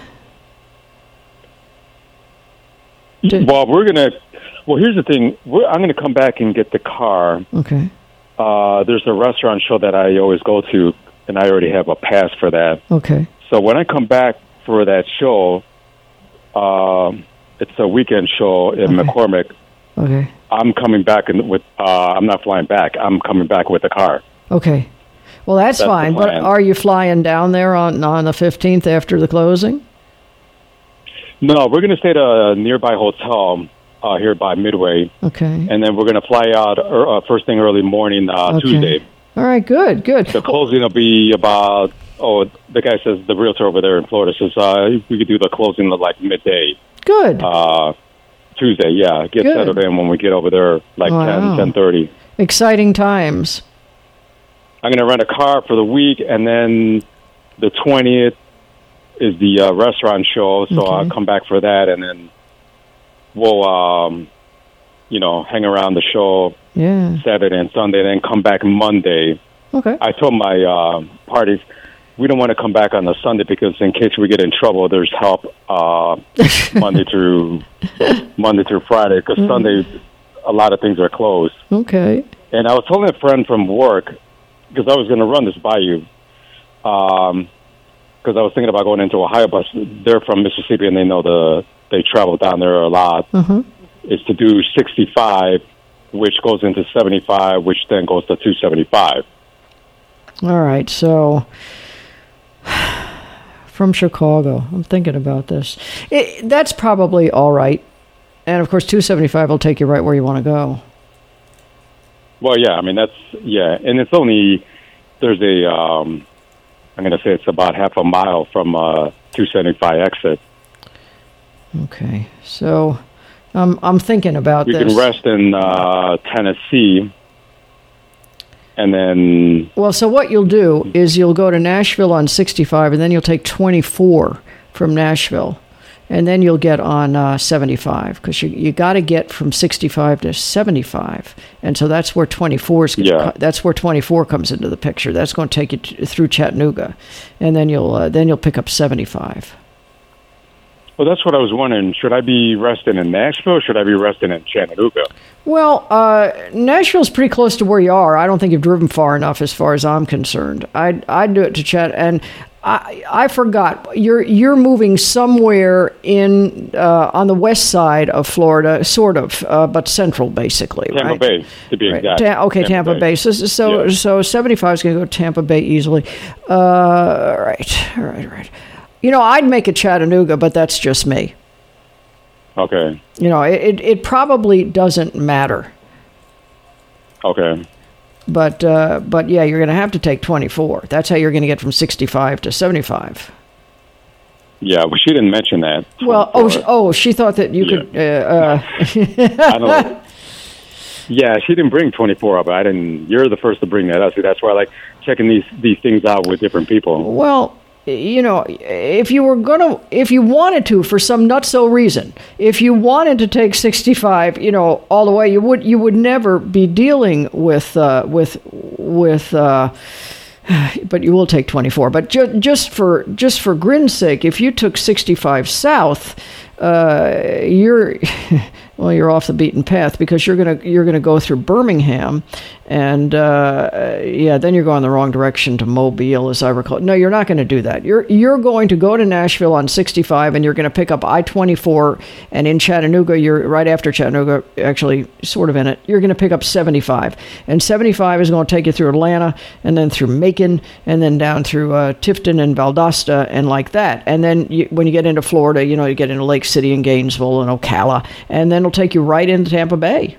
Then, well, we're going to... Well, here's the thing. We're, I'm going to come back and get the car. Okay. Uh, there's a restaurant show that I always go to, and I already have a pass for that. Okay. So when I come back for that show, um, it's a weekend show in okay. McCormick. Okay. I'm coming back in with. Uh, I'm not flying back. I'm coming back with the car. Okay. Well, that's, that's fine. But are you flying down there on on the fifteenth after the closing? No, we're going to stay at a nearby hotel uh, here by Midway. Okay. And then we're going to fly out uh, first thing early morning uh, okay. Tuesday. All right. Good. Good. The closing will be about. Oh, the guy says, the realtor over there in Florida says uh, we could do the closing at like midday. Good. Uh, Tuesday, yeah. Get Good. settled in when we get over there, like wow. ten, ten thirty. Exciting times. I'm going to rent a car for the week, and then the twentieth is the uh, restaurant show, so okay. I'll come back for that, and then we'll, um, you know, hang around the show yeah. Saturday and Sunday, then come back Monday. Okay. I told my uh, parties, we don't want to come back on the Sunday because in case we get in trouble, there's help uh, Monday through Monday through Friday because mm. Sunday a lot of things are closed. Okay. And I was telling a friend from work because I was going to run this by you because um, I was thinking about going into Ohio, but they're from Mississippi and they know the they travel down there a lot. Mm-hmm. Is to do sixty-five, which goes into seventy-five, which then goes to two seventy-five. All right, so. From Chicago. I'm thinking about this. It, that's probably all right. And, of course, two seventy-five will take you right where you want to go. Well, yeah, I mean, that's, yeah. And it's only, there's a, um, I'm going to say it's about half a mile from uh, two seventy-five exit. Okay. So um, I'm thinking about we this. We can rest in uh, Tennessee. And then... Well, so what you'll do is you'll go to Nashville on sixty-five, and then you'll take twenty-four from Nashville, and then you'll get on uh, seventy-five, because you you got to get from sixty-five to seventy-five, and so that's where twenty-four is. Yeah. That's where twenty-four comes into the picture. That's going to take you t- through Chattanooga, and then you'll uh, then you'll pick up seventy-five. Well, that's what I was wondering. Should I be resting in Nashville or should I be resting in Chattanooga? Well, uh, Nashville's pretty close to where you are. I don't think you've driven far enough as far as I'm concerned. I'd, I'd do it to Chat. And I, I forgot. You're you're moving somewhere in uh, on the west side of Florida, sort of, uh, but central, basically, Tampa right? Bay, to be right. exact. Ta- okay, Tampa, Tampa Bay. Bay. So, so, yeah. so seventy-five is going to go to Tampa Bay easily. Uh, all right, all right, all right. You know, I'd make it Chattanooga, but that's just me. Okay. You know, it it probably doesn't matter. Okay. But uh, but yeah, you're going to have to take twenty-four. That's how you're going to get from sixty-five to seventy-five. Yeah, well, she didn't mention that. Well, oh, she, oh, she thought that you yeah. could. Uh, uh, I don't know. Yeah, she didn't bring twenty-four up. I didn't. You're the first to bring that up. So that's why I like checking these these things out with different people. Well. You know, if you were gonna, if you wanted to, for some nutso reason, if you wanted to take sixty-five, you know, all the way, you would, you would never be dealing with, uh, with, with. Uh, but you will take twenty-four. But ju- just for just for grin's sake, if you took sixty-five south, uh, you're well, you're off the beaten path because you're gonna you're gonna go through Birmingham, And, uh, yeah, then you're going the wrong direction to Mobile, as I recall. No, you're not going to do that. You're you're going to go to Nashville on sixty-five, and you're going to pick up I twenty-four, and in Chattanooga, you're right after Chattanooga, actually sort of in it, you're going to pick up seventy-five. And seventy-five is going to take you through Atlanta, and then through Macon, and then down through uh, Tifton and Valdosta, and like that. And then you, when you get into Florida, you know, you get into Lake City and Gainesville and Ocala, and then it'll take you right into Tampa Bay.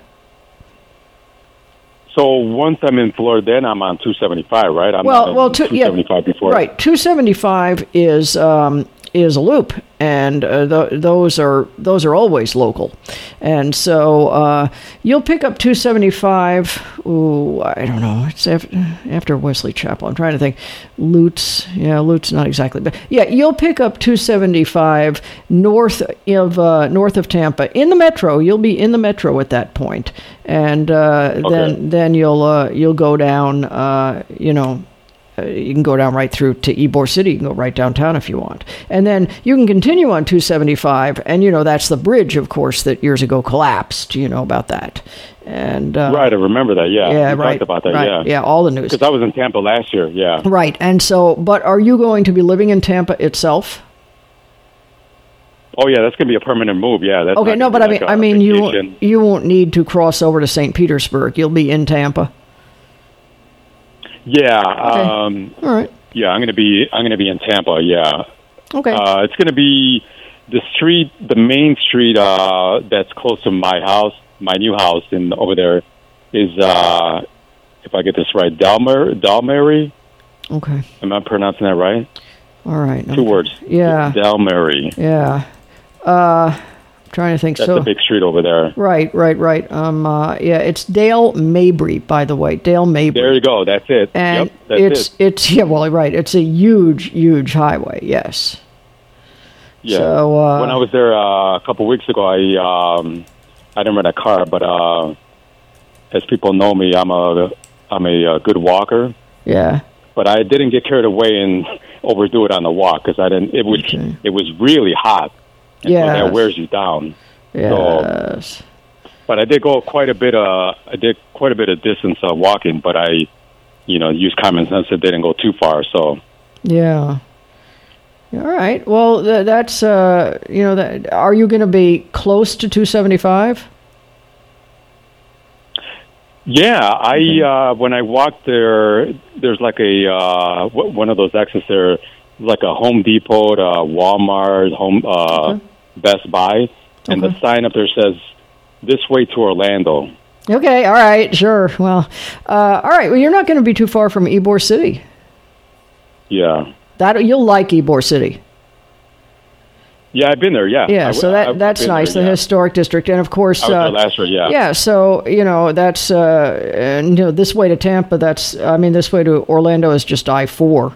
So once I'm in Florida, then I'm on two seventy-five, right? I'm well, not well, two, two seventy-five yeah, before. Right, two seventy-five is um, is a loop, and uh, th- those are those are always local, and so uh, you'll pick up two seventy-five. Ooh, I don't know. It's after, after Wesley Chapel. I'm trying to think. Lutz, yeah, Lutz, not exactly, but yeah, you'll pick up two seventy-five north of uh, north of Tampa in the metro. You'll be in the metro at that point, and uh, okay. then then you'll uh, you'll go down. Uh, you know. Uh, you can go down right through to Ybor City. You can go right downtown if you want. And then you can continue on two seventy-five, and, you know, that's the bridge, of course, that years ago collapsed. You know about that. And uh, Right, I remember that, yeah. Yeah, we right. talked about that, right, yeah. Yeah, all the news. Because I was in Tampa last year, yeah. Right, and so, but are you going to be living in Tampa itself? Oh, yeah, that's going to be a permanent move, yeah. That's okay, no, but I mean, like I mean, you won't, you won't need to cross over to Saint Petersburg. You'll be in Tampa. Yeah. Okay. Um, all right. Yeah, I'm going to be I'm going to be in Tampa. Yeah. Okay. Uh, it's going to be the street, the main street uh, that's close to my house, my new house, in over there is, uh, if I get this right, Dalmer, Dalmary. Okay. Am I pronouncing that right? All right. Two okay. words. Yeah. Dalmary. Yeah. Uh, trying to think. That's so a big street over there. Right, right, right. Um, uh, yeah, it's Dale Mabry, by the way. Dale Mabry. There you go. That's it. And yep, that's it's it. it's yeah, well, right. It's a huge, huge highway. Yes. Yeah. So, uh, when I was there uh, a couple of weeks ago, I um, I didn't rent a car, but uh, as people know me, I'm a I'm a, a good walker. Yeah. But I didn't get carried away and overdo it on the walk because I didn't. It was okay. It was really hot. Yeah, so that wears you down. Yes. So, but I did go quite a bit. Uh, I did quite a bit of distance uh, walking, but I, you know, used common sense and didn't go too far. So. Yeah. All right. Well, th- that's uh, you know, that. Are you going to be close to two seventy-five? Yeah, I okay. uh, when I walked there, there's like a uh, one of those exits there, like a Home Depot, a Walmart, Home uh, okay. Best Buy, and okay. the sign up there says "This way to Orlando." Okay, all right, sure. Well, uh, all right. Well, you're not going to be too far from Ybor City. Yeah, that you'll like Ybor City. Yeah, I've been there. Yeah, yeah. I, so that I've that's nice. There, the yeah. historic district, and of course, I was uh, there last year. Yeah, yeah. So you know that's uh, and, you know this way to Tampa. That's I mean this way to Orlando is just I four.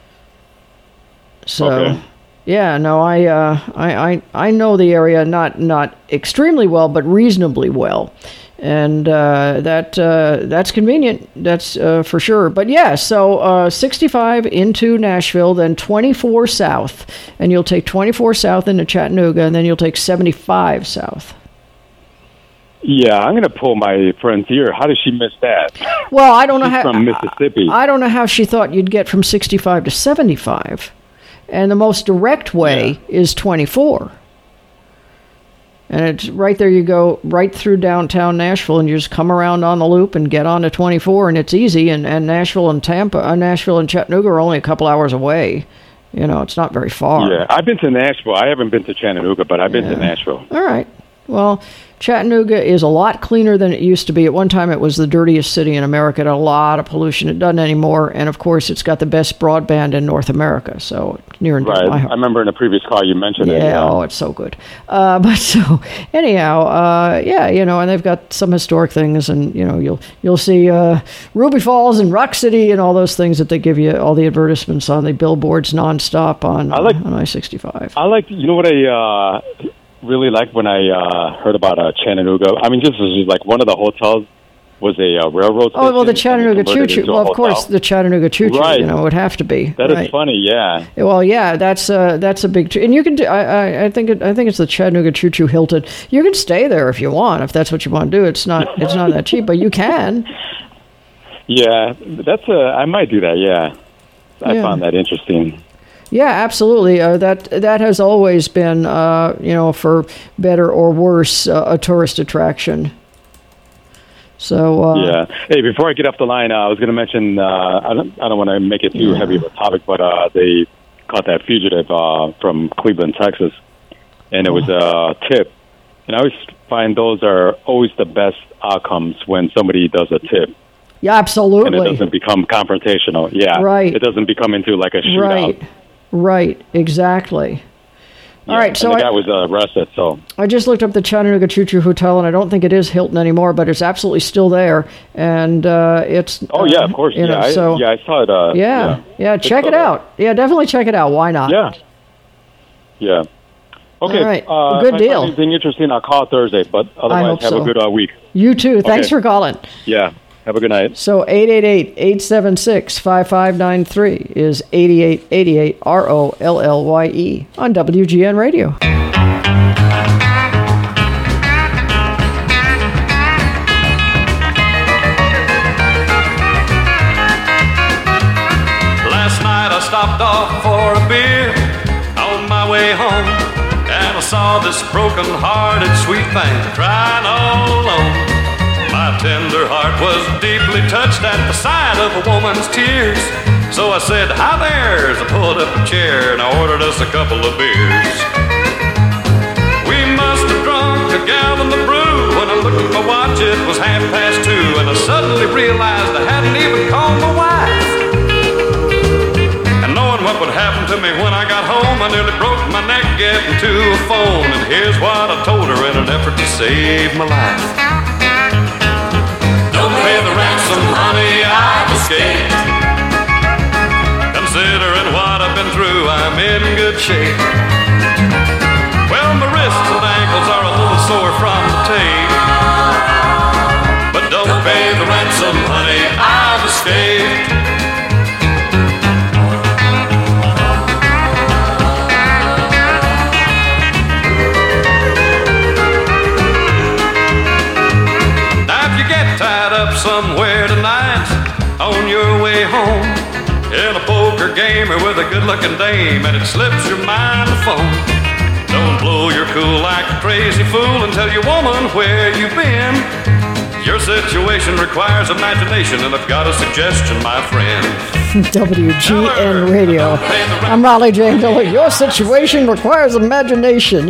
So, okay. yeah, no, I, uh, I, I, I know the area not not extremely well, but reasonably well, and uh, that uh, that's convenient. That's uh, for sure. But yeah, so uh, sixty-five into Nashville, then twenty-four south, and you'll take twenty-four south into Chattanooga, and then you'll take seventy-five south. Yeah, I'm going to pull my friend's ear. How did she miss that? Well, I don't She's know how. from Mississippi. I, I don't know how she thought you'd get from sixty-five to seventy-five. And the most direct way yeah. is twenty-four. And it's right there you go, right through downtown Nashville, and you just come around on the loop and get on to twenty-four, and it's easy. And, and Nashville and Tampa, uh, Nashville and Chattanooga are only a couple hours away. You know, it's not very far. Yeah, I've been to Nashville. I haven't been to Chattanooga, but I've been yeah. to Nashville. All right. Well, Chattanooga is a lot cleaner than it used to be. At one time, it was the dirtiest city in America. It had a lot of pollution. It doesn't anymore. And, of course, it's got the best broadband in North America. So it's near and dear to my heart. I remember in a previous call you mentioned yeah, it. Yeah, oh, it's so good. Uh, but so, anyhow, uh, yeah, you know, and they've got some historic things. And, you know, you'll you'll see uh, Ruby Falls and Rock City and all those things that they give you, all the advertisements on the billboards nonstop on, I like, uh, on I sixty-five. I like, you know what I... Uh, really like when I uh, heard about uh, Chattanooga. I mean, just as like one of the hotels was a uh, railroad station. Oh, well, the Chattanooga Choo Choo. Well, of hotel. course, the Chattanooga Choo Choo. Right. You know, would have to be. That right. is funny. Yeah. Well, yeah, that's uh, that's a big. And you can do. I I, I think it, I think it's the Chattanooga Choo Choo Hilton. You can stay there if you want, if that's what you want to do. It's not it's not that cheap, but you can. Yeah, that's a. I might do that. Yeah, I Yeah. found that interesting. Yeah, absolutely. Uh, that that has always been, uh, you know, for better or worse, uh, a tourist attraction. So uh, Yeah. Hey, before I get off the line, uh, I was going to mention. Uh, I don't. I don't want to make it too Yeah. heavy of a topic, but uh, they caught that fugitive uh, from Cleveland, Texas, and it was a tip. And I always find those are always the best outcomes when somebody does a tip. Yeah, absolutely. And it doesn't become confrontational. Yeah. Right. It doesn't become into like a shootout. Right. Right. Exactly. Yeah. All right. So and the I, guy was uh, arrested. So I just looked up the Chattanooga Choo Choo Hotel, and I don't think it is Hilton anymore, but it's absolutely still there. And uh, it's. oh yeah, of course. You Yeah. know, I, so, yeah, I saw it. Uh, yeah. yeah. Yeah. Check still it there. out. Yeah. Definitely check it out. Why not? Yeah. Yeah. Okay. All right. Uh, Good if I deal. find anything interesting, I'll call Thursday. But otherwise, hope have so. a good uh, week. You too. Thanks Okay. for calling. Yeah. Have a good night. So eight eight eight, eight seven six, five five nine three is eighty-eight eighty-eight, R O L L Y E, on W G N Radio. Last night I stopped off for a beer on my way home, and I saw this broken-hearted sweet thing crying all alone. My tender heart was deeply touched at the sight of a woman's tears, so I said, "Hi there," as I pulled up a chair and I ordered us a couple of beers. We must have drunk a gallon of brew. When I looked at my watch, it was half past two, and I suddenly realized I hadn't even called my wife. And knowing what would happen to me when I got home, I nearly broke my neck getting to a phone. And here's what I told her in an effort to save my life: don't pay the ransom, honey, I've escaped. Considering what I've been through, I'm in good shape. Well, my wrists and ankles are a little sore from the tape, but don't pay the ransom, honey, I've escaped. Now if you get tied up somewhere tonight on your way home, in a poker game or with a good-looking dame, and it slips your mind the phone, don't blow your cool like a crazy fool and tell your woman where you've been. Your situation requires imagination, and I've got a suggestion, my friend. W G N Radio. I'm Raleigh James. Your situation requires imagination.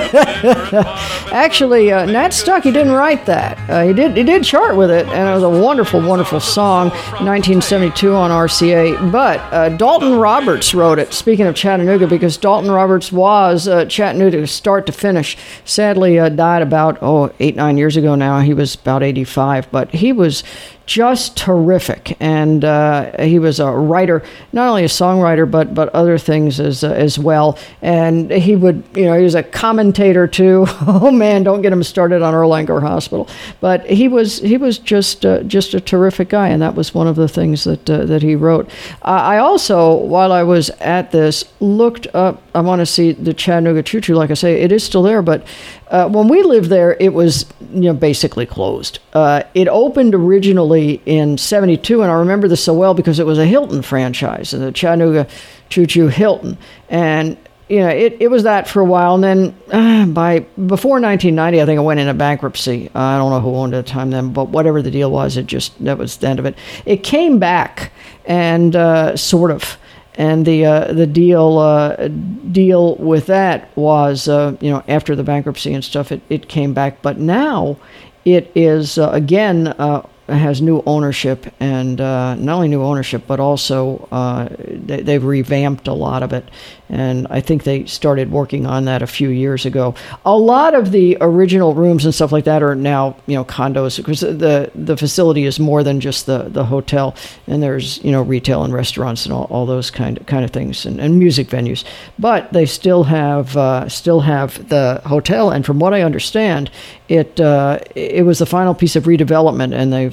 Actually, uh, Nat Stuckey didn't write that. Uh, he did. He did chart with it, and it was a wonderful, wonderful song. nineteen seventy-two on R C A. But uh, Dalton Roberts wrote it. Speaking of Chattanooga, because Dalton Roberts was uh, Chattanooga start to finish. Sadly, uh, died about oh eight nine years ago now. He was about eighty-five, but he was just terrific, and uh, he was a writer, not only a songwriter, but but other things as uh, as well. And he would, you know, he was a commentator too. Oh man, don't get him started on Erlanger Hospital. But he was he was just uh, just a terrific guy, and that was one of the things that uh, that he wrote. Uh, I also, while I was at this, looked up. I want to see the Chattanooga Choo Choo. Like I say, it is still there, but uh, when we lived there, it was, you know, basically closed. Uh, it opened originally in seventy-two, and I remember this so well because it was a Hilton franchise, the Chattanooga Choo Choo Hilton. And, you know, it, it was that for a while, and then uh, by before nineteen ninety, I think it went into bankruptcy. Uh, I don't know who owned it at the time then, but whatever the deal was, it just, that was the end of it. It came back, and uh, sort of. And the uh, the deal uh, deal with that was, uh, you know, after the bankruptcy and stuff, it, it came back. But now it is, uh, again, uh, has new ownership, and uh, not only new ownership, but also uh, they, they've revamped a lot of it. And I think they started working on that a few years ago. A lot of the original rooms and stuff like that are now, you know, condos, because the the facility is more than just the, the hotel. And there's, you know, retail and restaurants and all, all those kind of kind of things, and, and music venues. But they still have uh, still have the hotel. And from what I understand, it uh, it was the final piece of redevelopment, and they've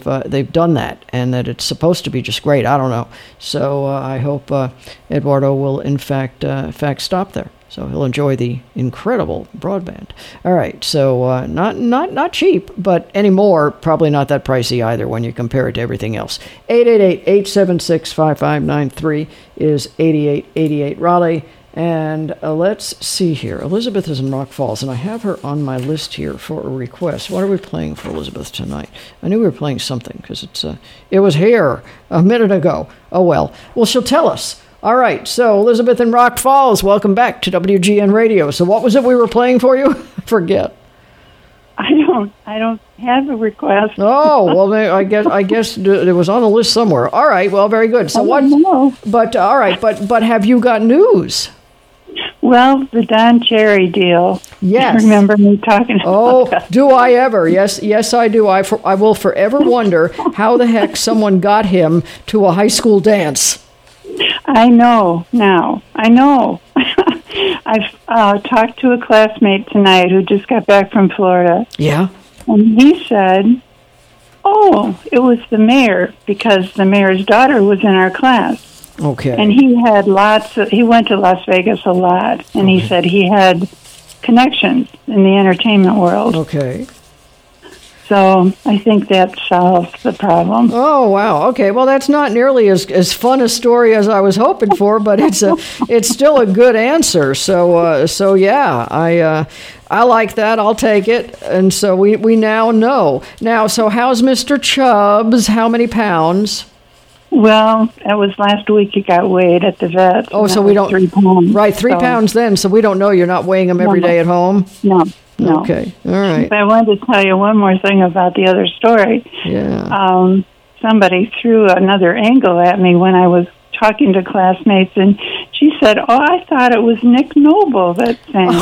they've uh, they've done that, and that it's supposed to be just great. I don't know. So uh, I hope uh, Eduardo will in fact uh, in fact stop there. So he'll enjoy the incredible broadband. All right, so uh, not not not cheap, but anymore probably not that pricey either when you compare it to everything else. eight eight eight, eight seven six, five five nine three is eighty-eight eighty-eight Raleigh. And uh, let's see here. Elizabeth is in Rock Falls, and I have her on my list here for a request. What are we playing for Elizabeth tonight? I knew we were playing something because it's uh, it was here a minute ago. Oh, well. Well, she'll tell us. All right, so Elizabeth in Rock Falls, welcome back to W G N Radio. So what was it we were playing for you? Forget. I don't. I don't have a request. Oh well, I guess I guess it was on the list somewhere. All right, well, very good. So what? Know. But all right, but but have you got news? Well, the Don Cherry deal. Yes. Remember me talking about Oh, that? do I ever? Yes, yes, I do. I for, I will forever wonder how the heck someone got him to a high school dance. I know now. I know. I've uh, talked to a classmate tonight who just got back from Florida. Yeah. And he said, oh, it was the mayor, because the mayor's daughter was in our class. Okay. And he had lots of, he went to Las Vegas a lot, and he said he had connections in the entertainment world. Okay. So I think that solves the problem. Oh, wow. Okay. Well, that's not nearly as, as fun a story as I was hoping for, but it's a it's still a good answer. So uh, so yeah, I uh, I like that. I'll take it. And so we, we now know. Now, so how's Mister Chubbs? How many pounds? Well, that was last week he got weighed at the vet. Oh, so we don't three pounds. Right, three so, pounds then. So we don't know. You're not weighing him every no, day at home. No. No. Okay. All right. But I wanted to tell you one more thing about the other story. Yeah. Um, somebody threw another angle at me when I was talking to classmates, and she said, oh, I thought it was Nick Noble that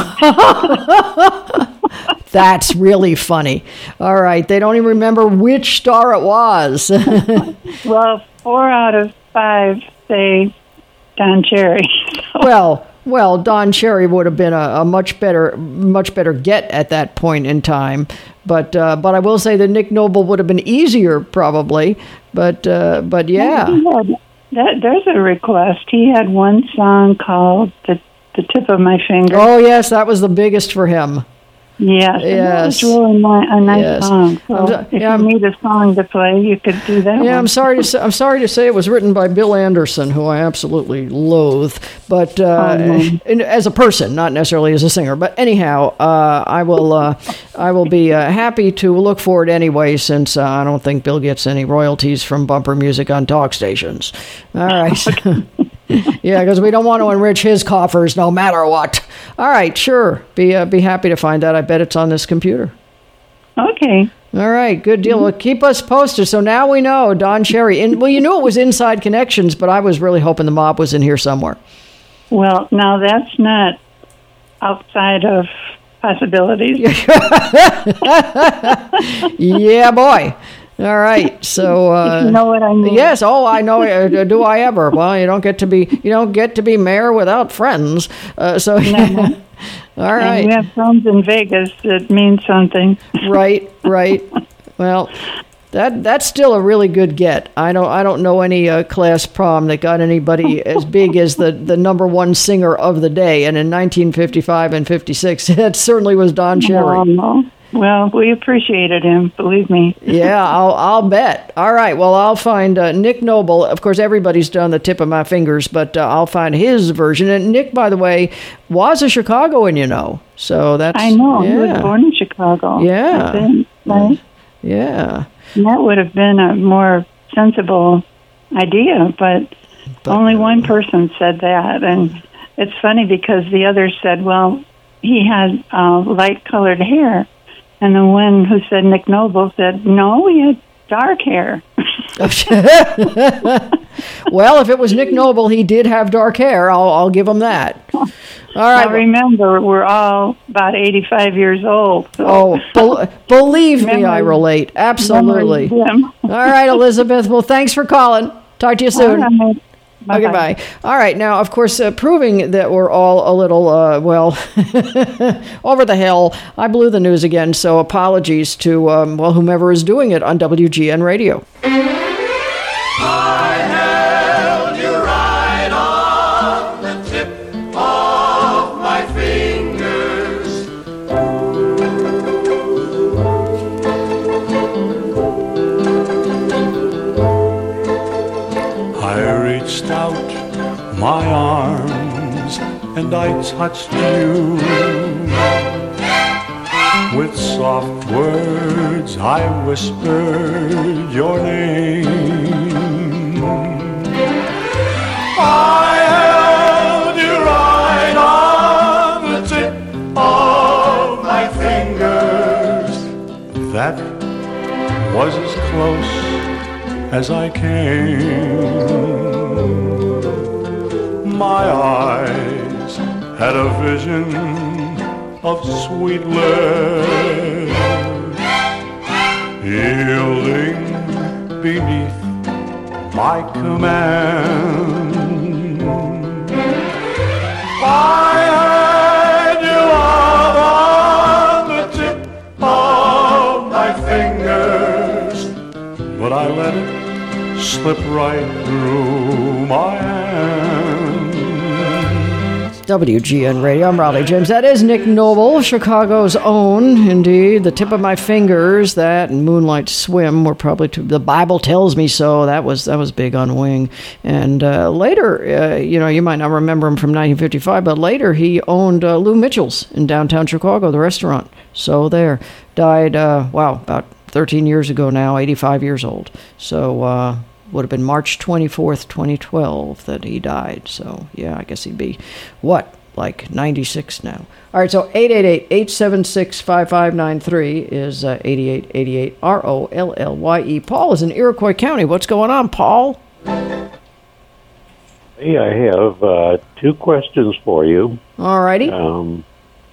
sang. That's really funny. All right. They don't even remember which star it was. Well, four out of five say Don Cherry. So. Well... Well, Don Cherry would have been a, a much better, much better get at that point in time, but uh, but I will say that Nick Noble would have been easier probably, but uh, but yeah. Well, he had, that, there's a request. He had one song called "The the Tip of My Finger." Oh yes, that was the biggest for him. Yes, yes. That was really ni- a nice yes. song. So so, if yeah, you need a song to play, you could do that. Yeah, one. I'm sorry to say, I'm sorry to say it was written by Bill Anderson, who I absolutely loathe, but uh, oh, in, as a person, not necessarily as a singer. But anyhow, uh, I will uh, I will be uh, happy to look for it anyway, since uh, I don't think Bill gets any royalties from bumper music on talk stations. All right. Yeah, because we don't want to enrich his coffers no matter what. All right, sure. Be uh, be happy to find that. I bet it's on this computer. Okay. All right, good deal. Well, keep us posted. So now we know Don Cherry. In, well, you knew it was Inside Connections, but I was really hoping the mob was in here somewhere. Well, now that's not outside of possibilities. Yeah, boy. All right, so uh, if you know what I mean. Yes. Oh, I know. Uh, do I ever? Well, you don't get to be you don't get to be mayor without friends. Uh, so, No. All right. And you have friends in Vegas that means something. Right. Right. Well, that that's still a really good get. I don't I don't know any uh, class prom that got anybody as big as the, the number one singer of the day. And in nineteen fifty-five and fifty-six, that certainly was Don Cherry. No, no. Well, we appreciated him, believe me. Yeah, I'll I'll bet. All right, well, I'll find uh, Nick Noble. Of course, everybody's done the tip of my fingers, but uh, I'll find his version. And Nick, by the way, was a Chicagoan, you know. So that's... I know. Yeah. He was born in Chicago. Yeah. I think, right? Yeah. And that would have been a more sensible idea, but, but only one person said that. And it's funny because the others said, well, he had uh, light-colored hair. And the one who said Nick Noble said, no, he had dark hair. Well, if it was Nick Noble, he did have dark hair. I'll, I'll give him that. All right. Now, remember, we're all about eighty-five years old. So. Oh, be- believe me, Memory, I relate. Absolutely. All right, Elizabeth. Well, thanks for calling. Talk to you soon. All right. Bye-bye. Okay, bye. All right. Now, of course, uh, proving that we're all a little, uh, well, over the hill, I blew the news again, so apologies to, um, well, whomever is doing it on W G N Radio. I held you right on the tip of my fingers. I reached out my arms and I touched you. With soft words I whispered your name. I held you right on the tip of my fingers. That was as close as I came. My eyes had a vision of sweet lips, yielding beneath my command. I had you out on the tip of my fingers, but I let it slip right through my hand. W G N Radio. I'm Raleigh James. That is Nick Noble, Chicago's own, indeed. The Tip of My Fingers, that and Moonlight Swim were probably two, the Bible tells me so. That was that was big on Wing. And uh, later, uh, you know, you might not remember him from nineteen fifty-five, but later he owned uh, Lou Mitchell's in downtown Chicago, the restaurant. So there. Died, uh, wow, about thirteen years ago now, eighty-five years old. So, uh, would have been March twenty-fourth, twenty twelve that he died. So, yeah, I guess he'd be, what, like ninety-six now. All right, so eight eight eight, eight seven six, five five nine three is uh, eighty-eight eighty-eight, R O L L Y E. Paul is in Iroquois County. What's going on, Paul? Hey, I have uh, two questions for you. All righty. Um,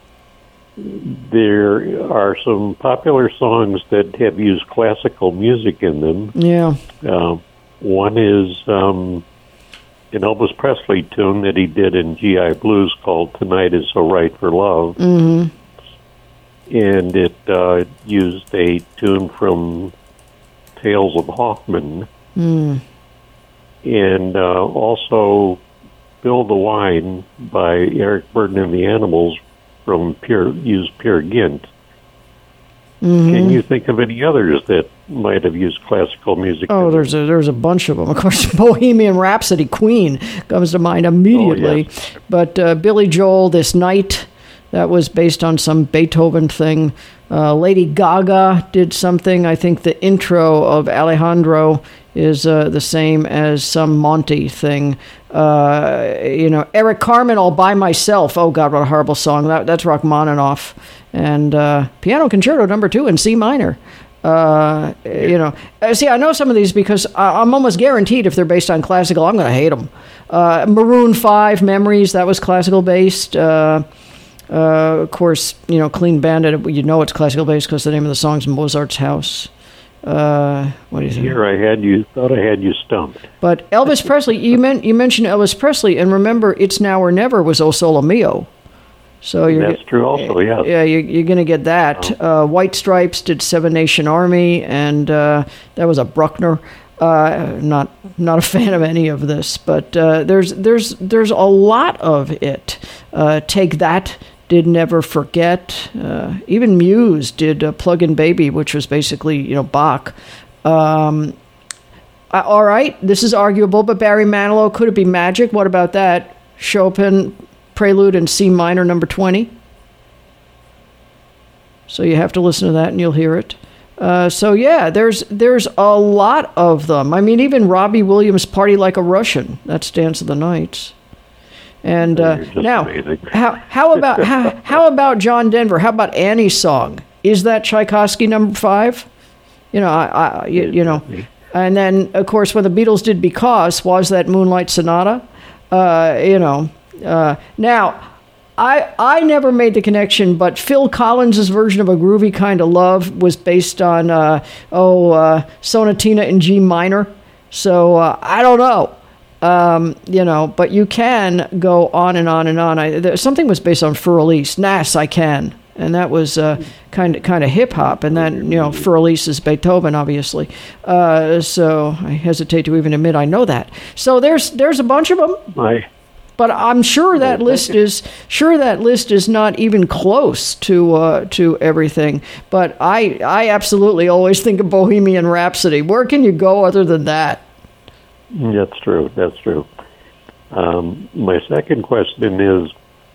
there are some popular songs that have used classical music in them. Yeah. Uh, one is um, an Elvis Presley tune that he did in G I Blues called Tonight Is So Right for Love. Mm-hmm. And it uh, used a tune from Tales of Hoffman. Mm. And uh, also Bill the Wine by Eric Burden and the Animals from Peer, used Peer Gynt. Mm-hmm. Can you think of any others that might have used classical music? Oh, there's a, there's a bunch of them. Of course, Bohemian Rhapsody, Queen, comes to mind immediately. Oh, yes. But uh, Billy Joel, This Night, that was based on some Beethoven thing. Uh, Lady Gaga did something. I think the intro of Alejandro is uh, the same as some Monty thing. Uh, you know, Eric Carmen, All By Myself. Oh, God, what a horrible song. That, that's Rachmaninoff. And uh, Piano Concerto number two in C minor. Uh, you know, see, I know some of these because I'm almost guaranteed if they're based on classical, I'm going to hate them. Uh, Maroon five, Memories, that was classical based. Uh, uh, of course, you know, Clean Bandit, you know it's classical based because the name of the song's Mozart's House. Uh, what do you think? Here I had you, thought I had you stumped. But Elvis Presley, you, men- you mentioned Elvis Presley, and remember, It's Now or Never was O Sole Mio. So you're That's true also, yeah. Yeah, you're, you're going to get that. Uh, White Stripes did Seven Nation Army, and uh, that was a Bruckner. Uh, not not a fan of any of this, but uh, there's there's there's a lot of it. Uh, Take That did Never Forget. Uh, even Muse did uh, Plug-in Baby, which was basically, you know, Bach. Um, uh, all right, this is arguable, but Barry Manilow, Could It Be Magic? What about that? Chopin, Prelude in C minor, number twenty. So you have to listen to that and you'll hear it. Uh, so yeah, there's there's a lot of them. I mean, even Robbie Williams' Party Like a Russian. That's Dance of the Nights. And uh, now, how how about how, how about John Denver? How about Annie's song? Is that Tchaikovsky number five? You know, I, I you, you know, and then of course when the Beatles did Because, was that Moonlight Sonata? Uh, you know, uh, now. I, I never made the connection, but Phil Collins' version of A Groovy Kind of Love was based on, uh, oh, uh, Sonatina in G minor. So uh, I don't know. Um, you know, but you can go on and on and on. I, there, something was based on Fur Elise, Nas I Can, and that was uh, kind of kind of hip hop. And then, you know, Fur Elise is Beethoven, obviously. Uh, so I hesitate to even admit I know that. So there's there's a bunch of them. My, but I'm sure that list is sure that list is not even close to uh, to everything. But I I absolutely always think of Bohemian Rhapsody. Where can you go other than that? That's true. That's true. Um, my second question is,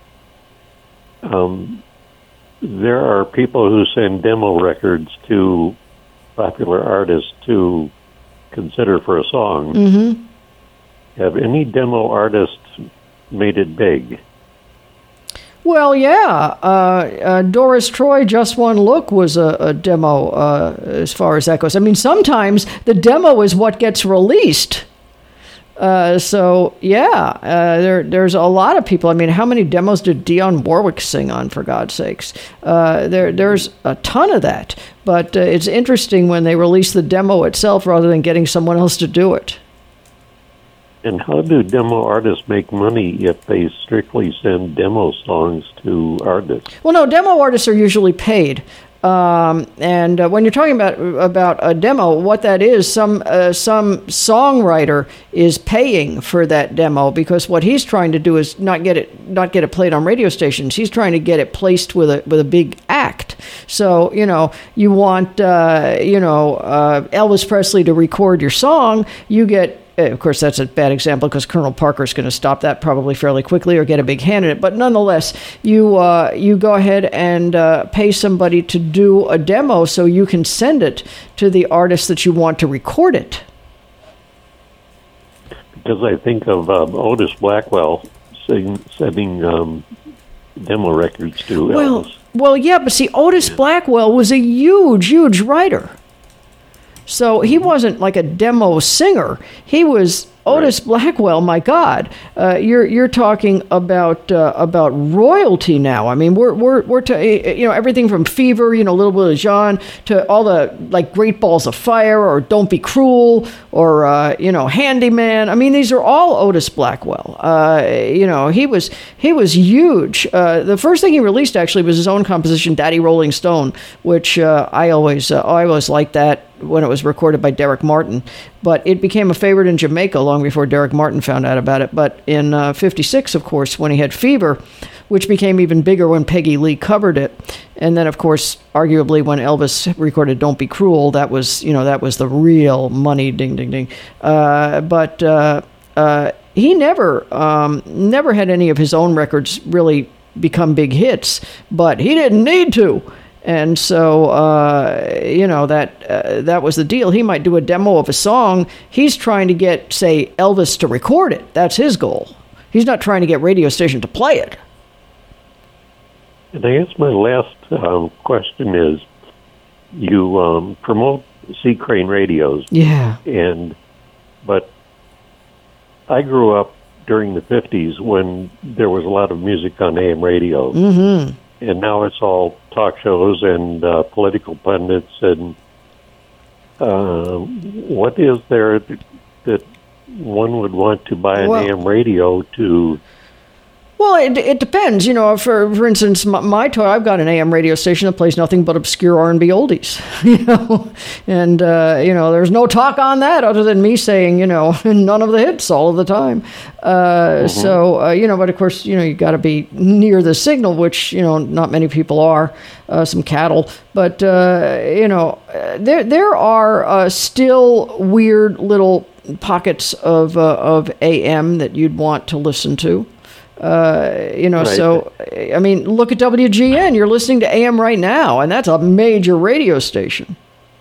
um, there are people who send demo records to popular artists to consider for a song. Mm-hmm. Have any demo artists made it big? Well, yeah. Uh, uh, Doris Troy, Just One Look was a, a demo uh, as far as that goes. I mean, sometimes the demo is what gets released. Uh, so, yeah, uh, there, there's a lot of people. I mean, how many demos did Dionne Warwick sing on, for God's sakes? Uh, there, there's a ton of that. But uh, it's interesting when they release the demo itself rather than getting someone else to do it. And how do demo artists make money if they strictly send demo songs to artists? Well, no, demo artists are usually paid. Um, and uh, when you're talking about about a demo, what that is, some uh, some songwriter is paying for that demo because what he's trying to do is not get it not get it played on radio stations. He's trying to get it placed with a with a big act. So you know you want uh, you know uh, Elvis Presley to record your song, you get. Of course, that's a bad example because Colonel Parker's going to stop that probably fairly quickly or get a big hand in it. But nonetheless, you uh, you go ahead and uh, pay somebody to do a demo so you can send it to the artist that you want to record it. Because I think of um, Otis Blackwell sing, sending um, demo records to well, Elvis. Well, yeah, but see, Otis yeah. Blackwell was a huge, huge writer. So he wasn't like a demo singer. He was Otis right. Blackwell. My God, uh, you're you're talking about uh, about royalty now. I mean, we're we're we're to, you know everything from Fever, you know, Little Willie John, to all the like Great Balls of Fire or Don't Be Cruel or uh, you know Handyman. I mean, these are all Otis Blackwell. Uh, you know, he was he was huge. Uh, the first thing he released actually was his own composition, Daddy Rolling Stone, which uh, I always uh, I always liked that when it was recorded by Derek Martin. But it became a favorite in Jamaica long before Derek Martin found out about it. But in uh, fifty-six, of course, when he had Fever, which became even bigger when Peggy Lee covered it. And then, of course, arguably when Elvis recorded Don't Be Cruel, that was, you know, that was the real money, ding, ding, ding. Uh, but uh, uh, he never, um, never had any of his own records really become big hits, but he didn't need to. And so, uh, you know, that uh, that was the deal. He might do a demo of a song. He's trying to get, say, Elvis to record it. That's his goal. He's not trying to get radio station to play it. And I guess my last um, question is, you um, promote C. Crane radios. Yeah. And, but I grew up during the fifties when there was a lot of music on A M radio. Mm-hmm. And now it's all talk shows and uh, political pundits. And uh, what is there that, that one would want to buy an well, A M radio to? Well, it it depends. You know, for for instance, my, my toy, I've got an A M radio station that plays nothing but obscure R and B oldies. You know, and uh, you know, there's no talk on that other than me saying, you know, none of the hits all of the time. Uh, mm-hmm. So uh, you know, but of course, you know, you got to be near the signal, which you know, not many people are. Uh, some cattle, but uh, you know, there there are uh, still weird little pockets of uh, of A M that you'd want to listen to. Uh, you know, right. So, I mean, look at W G N. You're listening to A M right now, and that's a major radio station.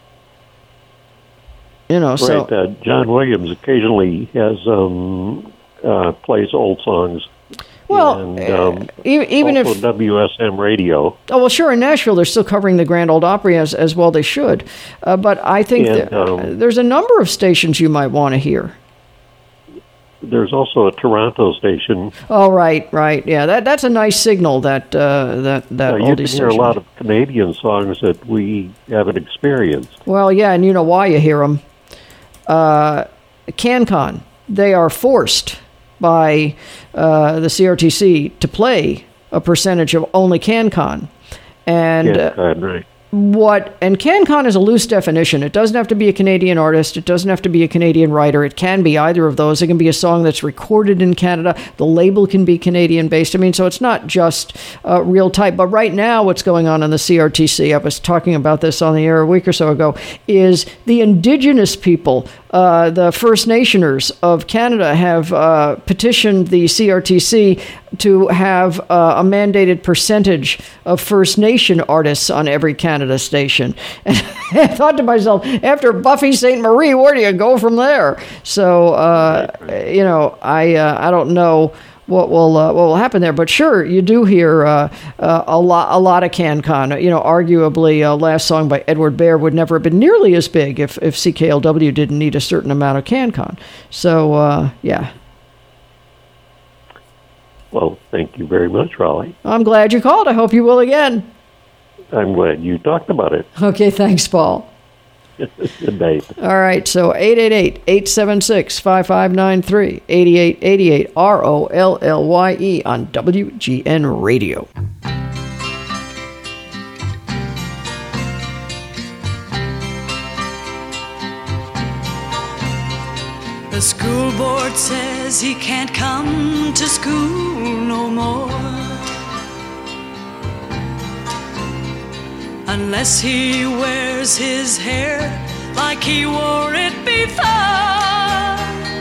You know, right. so... Uh, John Williams occasionally has, um, uh, plays old songs. Well, and, um, even also if... W S M radio. Oh, well, sure, in Nashville, they're still covering the Grand Ole Opry as, as well they should. Uh, but I think and, that, um, uh, there's a number of stations you might want to hear. There's also a Toronto station. Oh, right, right, yeah. That that's a nice signal. That uh, that that uh, oldie you can station. hear a lot of Canadian songs that we haven't experienced. Well, yeah, and you know why you hear them. Uh, CanCon they are forced by uh, the C R T C to play a percentage of only CanCon. And CanCon, right. What and CanCon is a loose definition. It doesn't have to be a Canadian artist. It doesn't have to be a Canadian writer. It can be either of those. It can be a song that's recorded in Canada. The label can be Canadian based. I mean, so it's not just uh, real type. But right now, what's going on in the C R T C, I was talking about this on the air a week or so ago, is the Indigenous people, uh, the First Nationers of Canada, have uh, petitioned the C R T C to have uh, a mandated percentage of First Nation artists on every Canada station. And I thought to myself, after Buffy Sainte Marie, where do you go from there? So, uh, you know, I uh, I don't know what will uh, what will happen there, but sure, you do hear uh, uh, a lot a lot of CanCon. You know, arguably, uh, last song by Edward Bear would never have been nearly as big if if C K L W didn't need a certain amount of CanCon. So, uh, yeah. Well, thank you very much, Raleigh. I'm glad you called. I hope you will again. I'm glad you talked about it. Okay, thanks, Paul. Good night. All right, so eight eight eight, eight seven six, five five nine three, eight eight eight eight, R O L L Y E on W G N Radio. The school board says he can't come to school no more unless he wears his hair like he wore it before.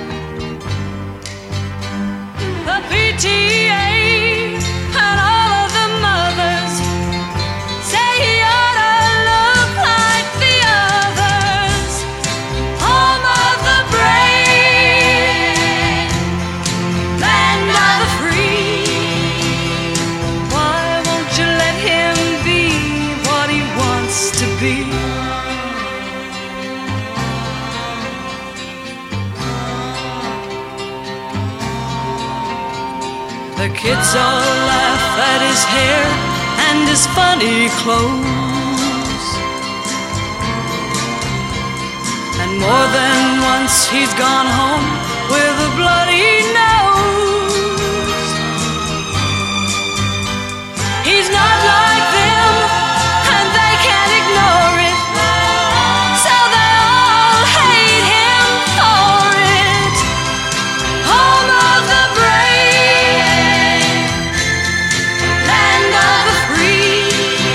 The P T A and all of the mothers say he ought to look like the others. Home of the brave, land of the free. Why won't you let him be what he wants to be? The kids all laugh at his hair and his funny clothes, and more than once he's gone home with a bloody nose. He's not like them, and they can't ignore it, so they all hate him for it. Home of the brave, land of the free.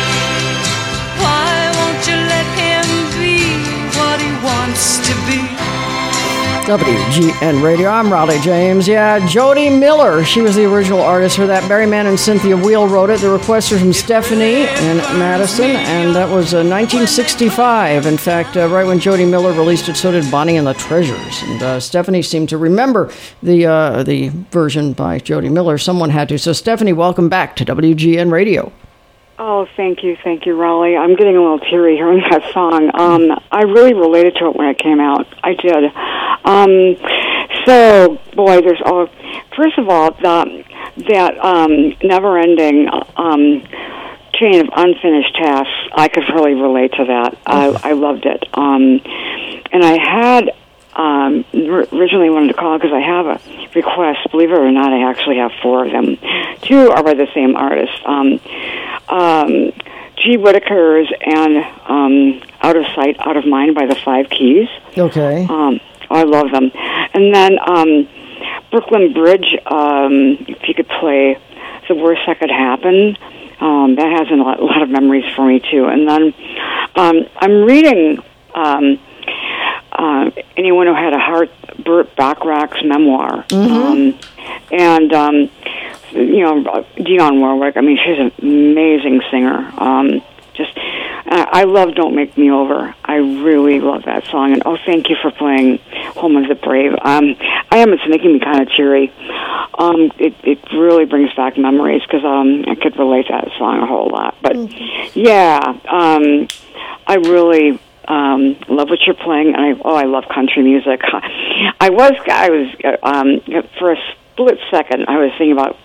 Why won't you let him be what he wants to be? W G N Radio. I'm Raleigh James. Yeah, Jody Miller. She was the original artist for that. Barry Mann and Cynthia Wheel wrote it. The requests are from Stephanie and Madison, and that was uh, nineteen sixty-five. In fact, uh, right when Jody Miller released it, so did Bonnie and the Treasures. And uh, Stephanie seemed to remember the uh, the version by Jody Miller. Someone had to. So, Stephanie, welcome back to W G N Radio. Oh, thank you, thank you, Raleigh. I'm getting a little teary hearing that song. Um, I really related to it when it came out. I did. Um, so, boy, there's all. First of all, the, that um, never-ending um, chain of unfinished tasks. I could really relate to that. I, I loved it, um, and I had um, originally wanted to call because I have a request. Believe it or not, I actually have four of them. Two are by the same artist. Um, Um, G. Whitaker's and um, Out of Sight, Out of Mind by the Five Keys. Okay. Um, oh, I love them. And then um, Brooklyn Bridge, um, if you could play The Worst That Could Happen, um, that has a lot, a lot of memories for me, too. And then um, I'm reading um, uh, Anyone Who Had a Heart, Burt Bacharach's memoir. Mm-hmm. Um, and... Um, you know, Dionne Warwick, I mean, she's an amazing singer. Um, just, I, I love Don't Make Me Over. I really love that song. And, oh, thank you for playing Home of the Brave. Um, I am, it's making me kind of teary. Um, it, it really brings back memories because um, I could relate to that song a whole lot. But, yeah, um, I really... Um, love what you're playing, and I oh, I love country music. I was, I was, um, for a split second, I was thinking about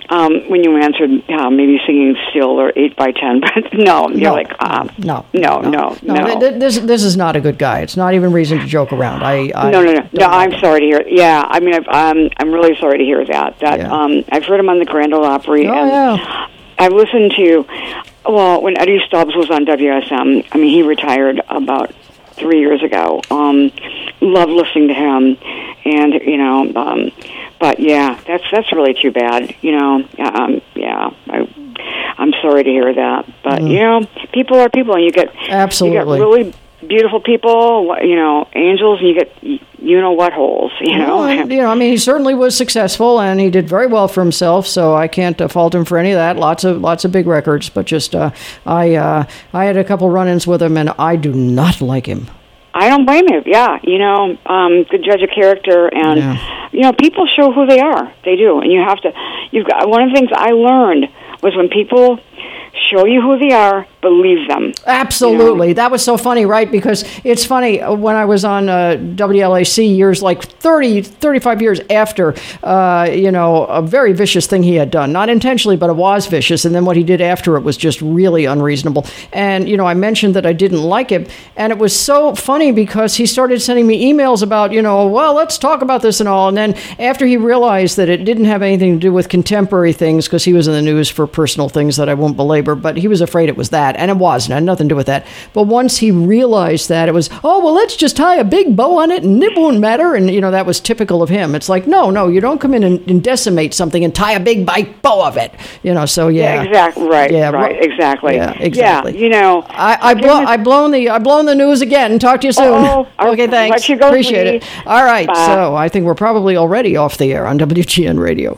um, when you answered uh, maybe singing Still or eight by ten, but no, you're No, like, um, no, no, no, no. No, th- this this is not a good guy. It's not even reason to joke around. I, I no, no, no, don't no. like I'm him. sorry to hear. Yeah, I mean, I've, um, I'm really sorry to hear that. That Yeah. um, I've heard him on the Grand Ole Opry, Oh, and yeah. I've listened to. Well, when Eddie Stubbs was on W S M, I mean, he retired about three years ago. Um, love listening to him, and you know, um, but yeah, that's that's really too bad. You know, um, yeah, I, I'm sorry to hear that, but Mm. you know, people are people, and you get Absolutely. you get really beautiful people, you know, angels, and you get you know what holes, you know. Well, and, you know, I mean, he certainly was successful, and he did very well for himself. So I can't uh, fault him for any of that. Lots of lots of big records, but just uh, I uh, I had a couple run-ins with him, and I do not like him. I don't blame you. Yeah, you know, um, good judge of character, and Yeah. you know, people show who they are. They do, and you have to. You've got one of the things I learned was when people show you who they are, believe them. Absolutely. That was so funny, right? Because it's funny, uh, when I was on uh, W L A C years, like thirty, thirty-five years after, uh, you know, a very vicious thing he had done. Not intentionally, but it was vicious. And then what he did after it was just really unreasonable. And, you know, I mentioned that I didn't like him. And it was so funny because he started sending me emails about, you know, well, let's talk about this and all. And then after he realized that it didn't have anything to do with contemporary things, because he was in the news for personal things that I won't belabor, but he was afraid it was that. And it wasn't. It had nothing to do with that. But once he realized that, it was, oh, well, let's just tie a big bow on it and it won't matter. And, you know, that was typical of him. It's like, no, no, you don't come in and, and decimate something and tie a big big bow of it. You know, so yeah. Yeah, exactly. Right. Yeah, right. ro- Exactly. Yeah, exactly. Yeah, you know, I, I blow, I blown the I blown the news again. Talk to you soon. Oh, oh, okay, thanks. let you go, Appreciate sweetie. it. All right, Bye. so I think we're probably already off the air on W G N Radio.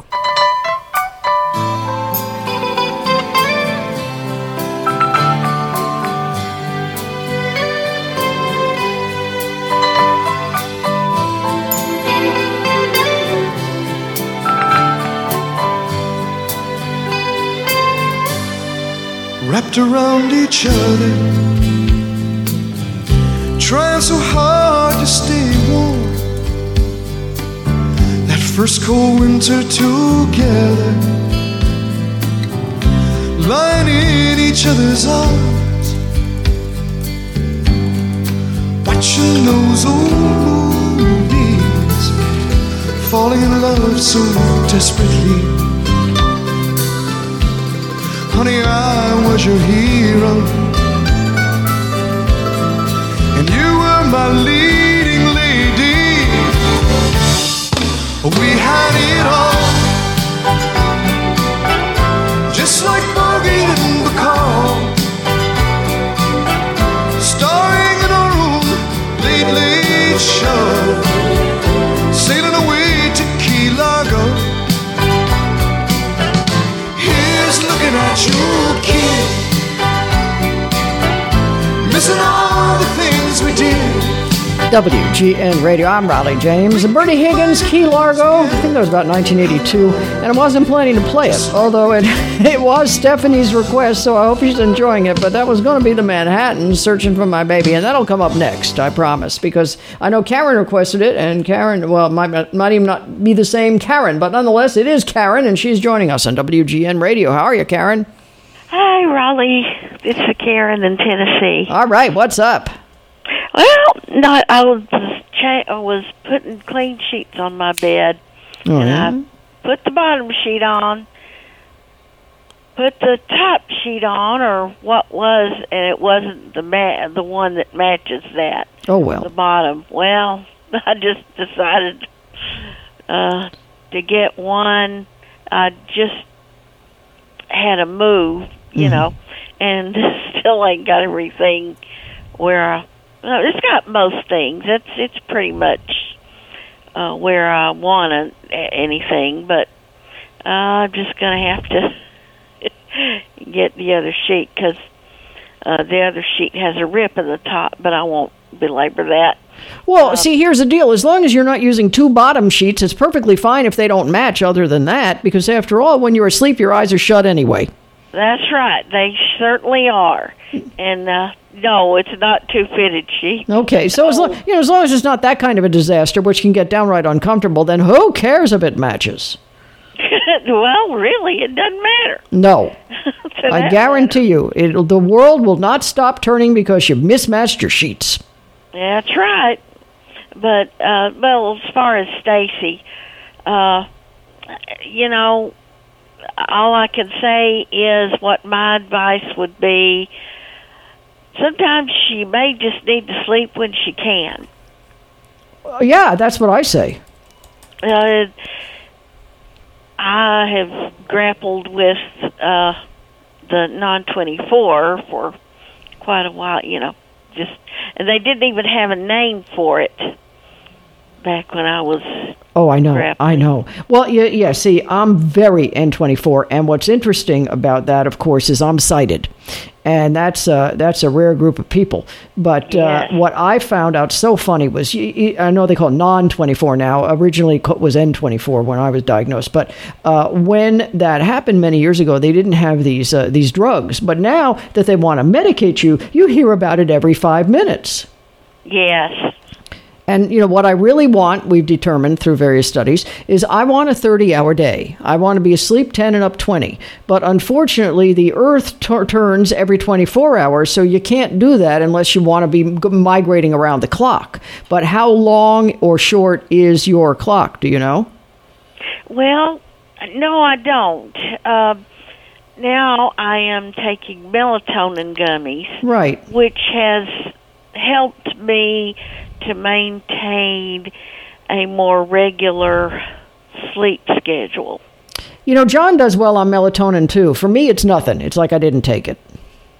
Wrapped around each other, trying so hard to stay warm. That first cold winter together, lying in each other's arms, watching those old movies, falling in love so desperately. Honey, I was your hero, and you were my leading lady. We had it all, just like Bogey and Bacall, starring in our own late, late show, sailing away to Key Largo. Looking at you, kid, missing all the things we did. W G N Radio. I'm Raleigh James. And Bertie Higgins, Key Largo. I think that was about nineteen eighty-two. And I wasn't planning to play it, although it, it was Stephanie's request, so I hope she's enjoying it. But that was going to be the Manhattans, Searching for My Baby. And that'll come up next, I promise, because I know Karen requested it. And Karen, well, might, might even not be the same Karen, but nonetheless, it is Karen, and she's joining us on W G N Radio. How are you, Karen? Hi, Raleigh. It's a Karen in Tennessee. All right, what's up? Well, not I was cha- I was putting clean sheets on my bed, Oh, and yeah? I put the bottom sheet on, put the top sheet on, or what was, and it wasn't the ma- the one that matches that. Oh, well. The bottom. Well, I just decided uh, to get one. I just had a move, you Mhm. know, and still ain't got everything where I, well, it's got most things. It's it's pretty much uh, where I want a, anything, but uh, I'm just gonna have to get the other sheet because uh, the other sheet has a rip in the top, but I won't belabor that. Well, see, here's the deal. As long as you're not using two bottom sheets, it's perfectly fine if they don't match other than that, because after all, when you're asleep, your eyes are shut anyway. That's right. They certainly are. And uh, no, it's not two fitted sheets. Okay, so as, lo- you know, as long as it's not that kind of a disaster, which can get downright uncomfortable, then who cares if it matches? Well, really, it doesn't matter. No. To I that guarantee you, it'll, the world will not stop turning because you mismatched your sheets. That's right. But, uh, well, as far as Stacy, uh, you know, all I can say is what my advice would be. Sometimes she may just need to sleep when she can. Uh, yeah, that's what I say. Uh, I have grappled with uh, the non twenty-four for quite a while, you know, just, and they didn't even have a name for it back when I was. Oh, I know, grappling. I know. Well, yeah, yeah, see, I'm very N twenty-four, and what's interesting about that, of course, is I'm sighted. And that's uh, that's a rare group of people. But uh, Yes. what I found out so funny was, y- y- I know they call it non twenty-four now. Originally it was N twenty-four when I was diagnosed. But uh, when that happened many years ago, they didn't have these uh, these drugs. But now that they want to medicate you, you hear about it every five minutes. Yes. And, you know, what I really want, we've determined through various studies, is I want a thirty-hour day. I want to be asleep ten and up twenty. But unfortunately, the Earth t- turns every twenty-four hours, so you can't do that unless you want to be g- migrating around the clock. But how long or short is your clock? Do you know? Well, no, I don't. Uh, now I am taking melatonin gummies, Right. which has helped me to maintain a more regular sleep schedule. You know, John does well on melatonin, too. For me, it's nothing. It's like I didn't take it.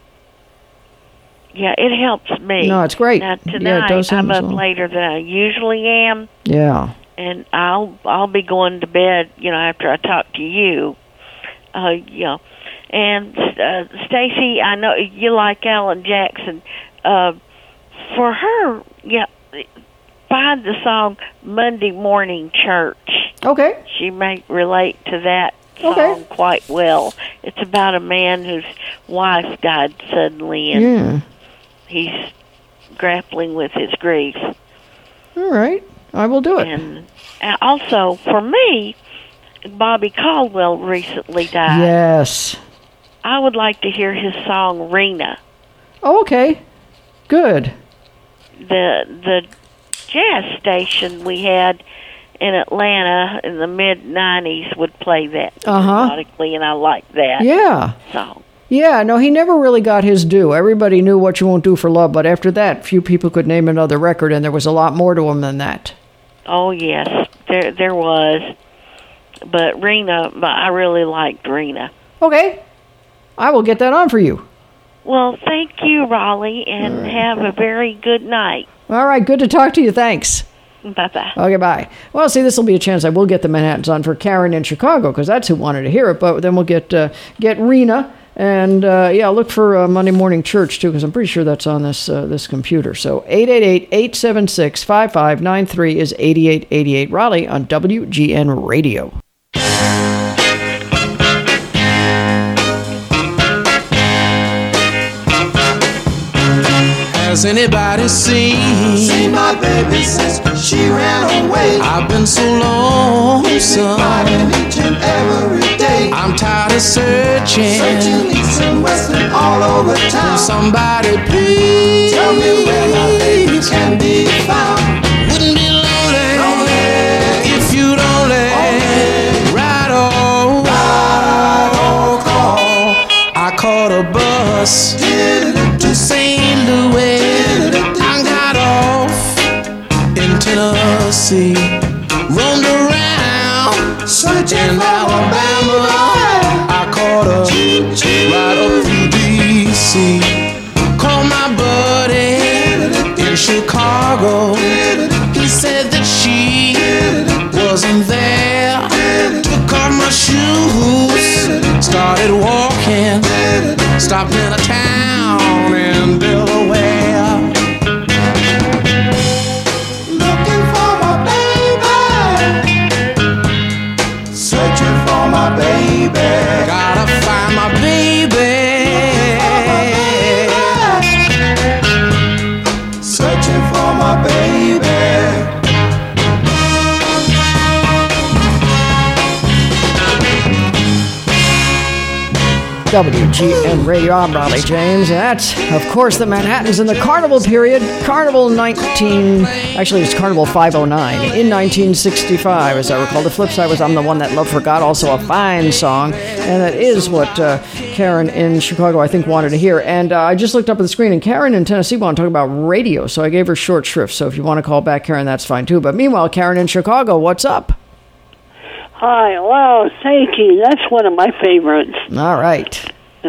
Yeah, it helps me. No, it's great. Now, Yeah, it tonight does I'm him as up well. later than I usually am, Yeah. and I'll I'll be going to bed, you know, after I talk to you. Uh, you know, and uh, Stacy, I know you like Alan Jackson. Uh, for her, yeah, find the song "Monday Morning Church." Okay. She may relate to that song Okay. quite well. It's about a man whose wife died suddenly, and Yeah. he's grappling with his grief. All right. I will do it. And uh, also, for me, Bobby Caldwell recently died. Yes. I would like to hear his song "Rena." Oh, okay. Good. The the jazz station we had in Atlanta in the mid nineties would play that Uh-huh. periodically, and I like that Yeah. song. Yeah, no, he never really got his due. Everybody knew What You Won't Do for Love, but after that, few people could name another record, and there was a lot more to him than that. Oh yes, there there was, but Rena, but I really liked Rena. Okay. I will get that on for you. Well, thank you, Raleigh, and have a very good night. All right, good to talk to you. Thanks. Bye-bye. Okay, bye. Well, see, this will be a chance I will get the Manhattans on for Karen in Chicago, because that's who wanted to hear it, but then we'll get uh, get Rena, and uh, yeah, look for uh, Monday Morning Church, too, because I'm pretty sure that's on this uh, this computer. So eight eight eight, eight seven six, five five nine three is eighty-eight eighty-eight Raleigh on W G N Radio. Has anybody seen? See my baby since she ran away. I've been so lonesome. Crying each and every day. I'm tired of searching. Searching east and west and all over town. Somebody please tell me where my baby can be found. Wouldn't be lonely, lonely if you'd only ride on, ride on call. I caught a bus to Saint Louis. I got off in Tennessee, roamed around searching in Alabama. I caught a ride up through D C. Called my buddy in Chicago. He said that she wasn't there. Took off my shoes, started walking, stopped in a town in Delaware. Looking for my baby. Searching for my baby. Gotta find my baby. Searching for my baby. W G N Radio. I'm Raleigh James, and that's, of course, the Manhattans in the Carnival period. Carnival nineteen, actually it's Carnival five oh nine, in nineteen sixty-five, as I recall. The flip side was I'm the One That Love Forgot, also a fine song, and that is what uh, Karen in Chicago, I think, wanted to hear. And uh, I just looked up at the screen, and Karen in Tennessee wanted to talk about radio, so I gave her short shrift. So if you want to call back, Karen, that's fine too. But meanwhile, Karen in Chicago, what's up? Hi, well, thank you. That's one of my favorites. All right.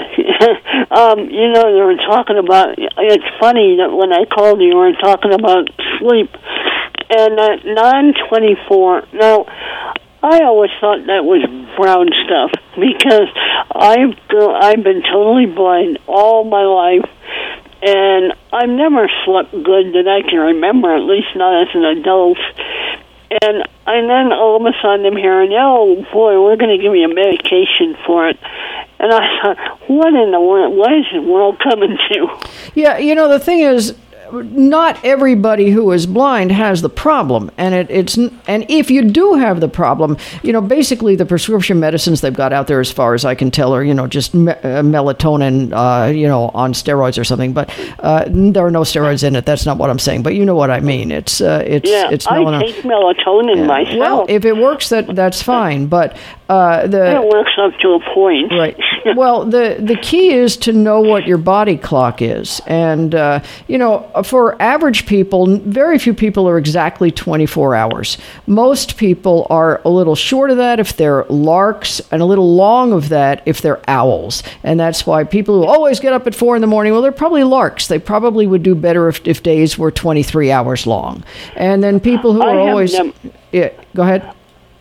um, you know, they were talking about, it's funny that when I called you, you were talking about sleep. And at nine twenty-four, now, I always thought that was brown stuff because I've, I've been totally blind all my life. And I've never slept good that I can remember, at least not as an adult. And and then all of a sudden I'm hearing, oh boy, we're going to give you a medication for it. And I thought, what in the world, what is the world coming to? Yeah, you know, the thing is, not everybody who is blind has the problem, and it, it's and if you do have the problem, you know, basically the prescription medicines they've got out there, as far as I can tell, are, you know, just me, uh, melatonin, uh, you know, on steroids or something. But uh, there are no steroids in it. That's not what I'm saying. But you know what I mean. It's uh, it's yeah, it's I melatonin. take melatonin Yeah. myself. Well, if it works, that that's fine. But uh, the it works up to a point. Right. Well, the the key is to know what your body clock is, and uh, you know, for average people, very few people are exactly twenty-four hours. Most people are a little short of that if they're larks, and a little long of that if they're owls. And that's why people who always get up at four in the morning, well, they're probably larks. They probably would do better if, if days were twenty-three hours long. And then people who I are have always... nev- yeah, go ahead.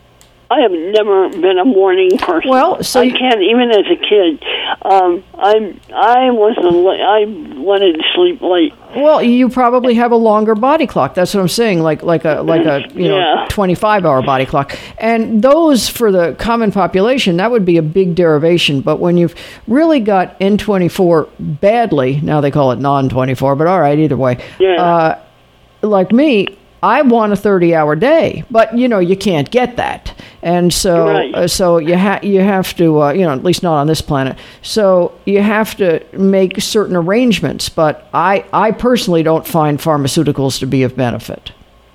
I have never been a morning person. Well, so I you- can't even as a kid. Um, I'm I wasn't. I wanted to sleep late. Well, you probably have a longer body clock. That's what I'm saying, like like a like a you know Yeah. twenty-five hour body clock. And those, for the common population, that would be a big derivation. But when you've really got N twenty-four badly, now they call it non twenty-four, but all right, either way. Yeah. Uh, like me, I want a thirty hour day, but you know you can't get that, and so Right. uh, so you have you have to uh, you know, at least not on this planet. So you have to make certain arrangements. But I I personally don't find pharmaceuticals to be of benefit.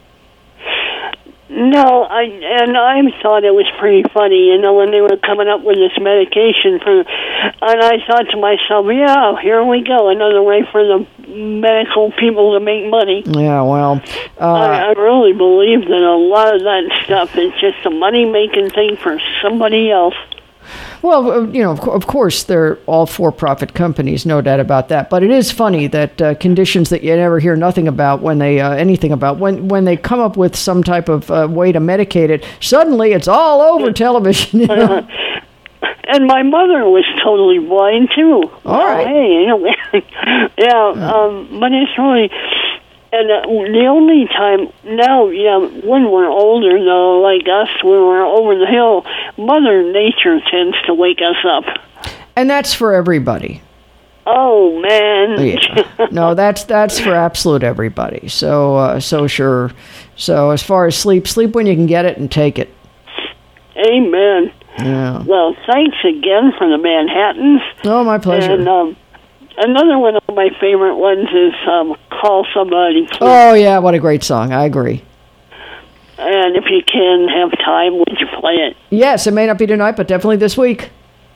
No, I and I thought it was pretty funny, you know, when they were coming up with this medication for, and I thought to myself, yeah, here we go, another way for the medical people to make money. Yeah, well, uh, I, I really believe that a lot of that stuff is just a money-making thing for somebody else. well, uh, you know, of, co- of course, they're all for-profit companies, no doubt about that. But it is funny that uh, conditions that you never hear nothing about when they uh, anything about when when they come up with some type of uh, way to medicate it, suddenly it's all over television. You know? And my mother was totally blind too. All right. Hey, you know, yeah, um, but it's really, and uh, the only time now, yeah, when we're older though, like us, when we're over the hill, Mother Nature tends to wake us up. And that's for everybody. Oh man. Yeah. No, that's that's for absolute everybody. So uh, so sure. So as far as sleep, sleep when you can get it and take it. Amen. Yeah. Well, thanks again for the Manhattans. Oh, my pleasure. And um, another one of my favorite ones is um, Call Somebody Please. Oh yeah, what a great song. I agree. And if you can have time, would you play it? Yes, it may not be tonight, but definitely this week.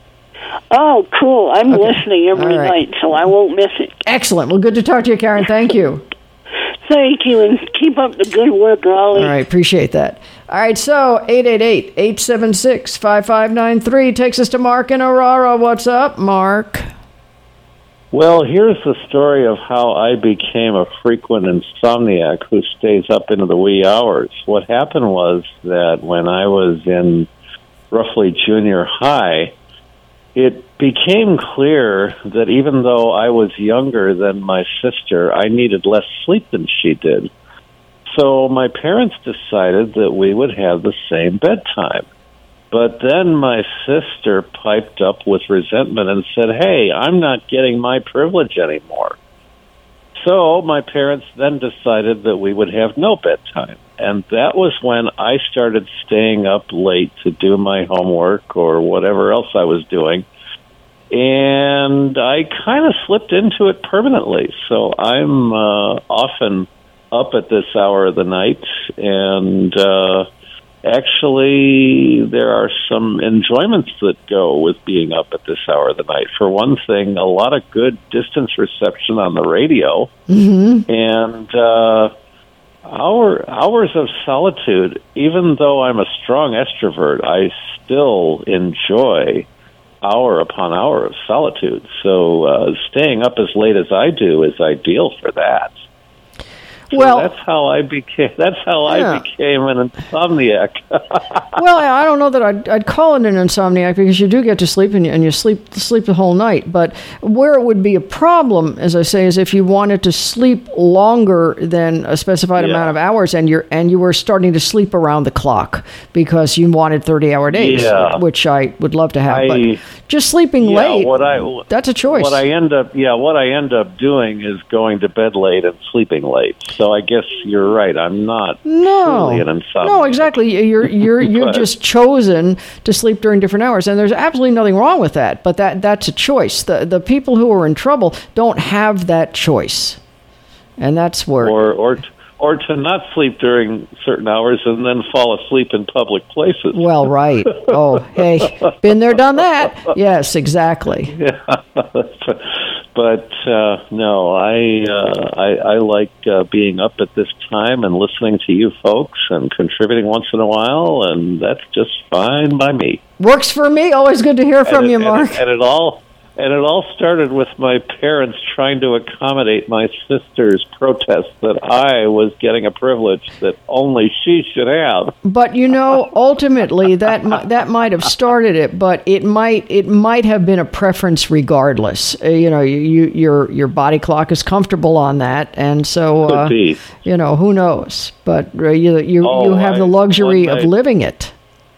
Oh, cool. I'm Okay. listening every All right. night, so I won't miss it. Excellent. Well, good to talk to you, Karen. Thank you. Thank you, and keep up the good work, Raleigh. All right, appreciate that. All right, so eight eight eight, eight seven six, five five nine three takes us to Mark in Aurora. What's up, Mark? Well, here's the story of how I became a frequent insomniac who stays up into the wee hours. What happened was that when I was in roughly junior high, it became clear that even though I was younger than my sister, I needed less sleep than she did. So my parents decided that we would have the same bedtime. But then my sister piped up with resentment and said, hey, I'm not getting my privilege anymore. So my parents then decided that we would have no bedtime. And that was when I started staying up late to do my homework or whatever else I was doing. and I kind of slipped into it permanently. So I'm uh, often up at this hour of the night, and uh, actually there are some enjoyments that go with being up at this hour of the night. For one thing, a lot of good distance reception on the radio, mm-hmm. and uh, hour, hours of solitude. Even though I'm a strong extrovert, I still enjoy hour upon hour of solitude. So uh, staying up as late as I do is ideal for that. So well, that's how I became. That's how yeah. I became an insomniac. Well, I don't know that I'd, I'd call it an insomniac, because you do get to sleep and you, and you sleep sleep the whole night. But where it would be a problem, as I say, is if you wanted to sleep longer than a specified Yeah. amount of hours, and you're and you were starting to sleep around the clock because you wanted thirty-hour days, Yeah. which I would love to have. I- but just sleeping yeah, late, what I, that's a choice. What I end up, yeah, what I end up doing is going to bed late and sleeping late. So I guess you're right. I'm not No, truly an insomniac. no, exactly. You're you're you've But- just chosen to sleep during different hours, and there's absolutely nothing wrong with that. But that that's a choice. The the people who are in trouble don't have that choice, and that's where. Or or or to not sleep during certain hours and then fall asleep in public places. Well, right. Oh, hey, been there, done that. Yes, exactly. Yeah, but uh, no, I, uh, I I like uh, being up at this time and listening to you folks and contributing once in a while, and that's just fine by me. Works for me. Always good to hear from and you, it, Mark. And it, and it all and it all started with my parents trying to accommodate my sister's protest that I was getting a privilege that only she should have. But you know, ultimately, that mi- that might have started it, but it might it might have been a preference regardless. Uh, you know, you, you your your body clock is comfortable on that, and so uh, Could be. you know, who knows? But uh, you you Oh, you have I- the luxury one of night- living it.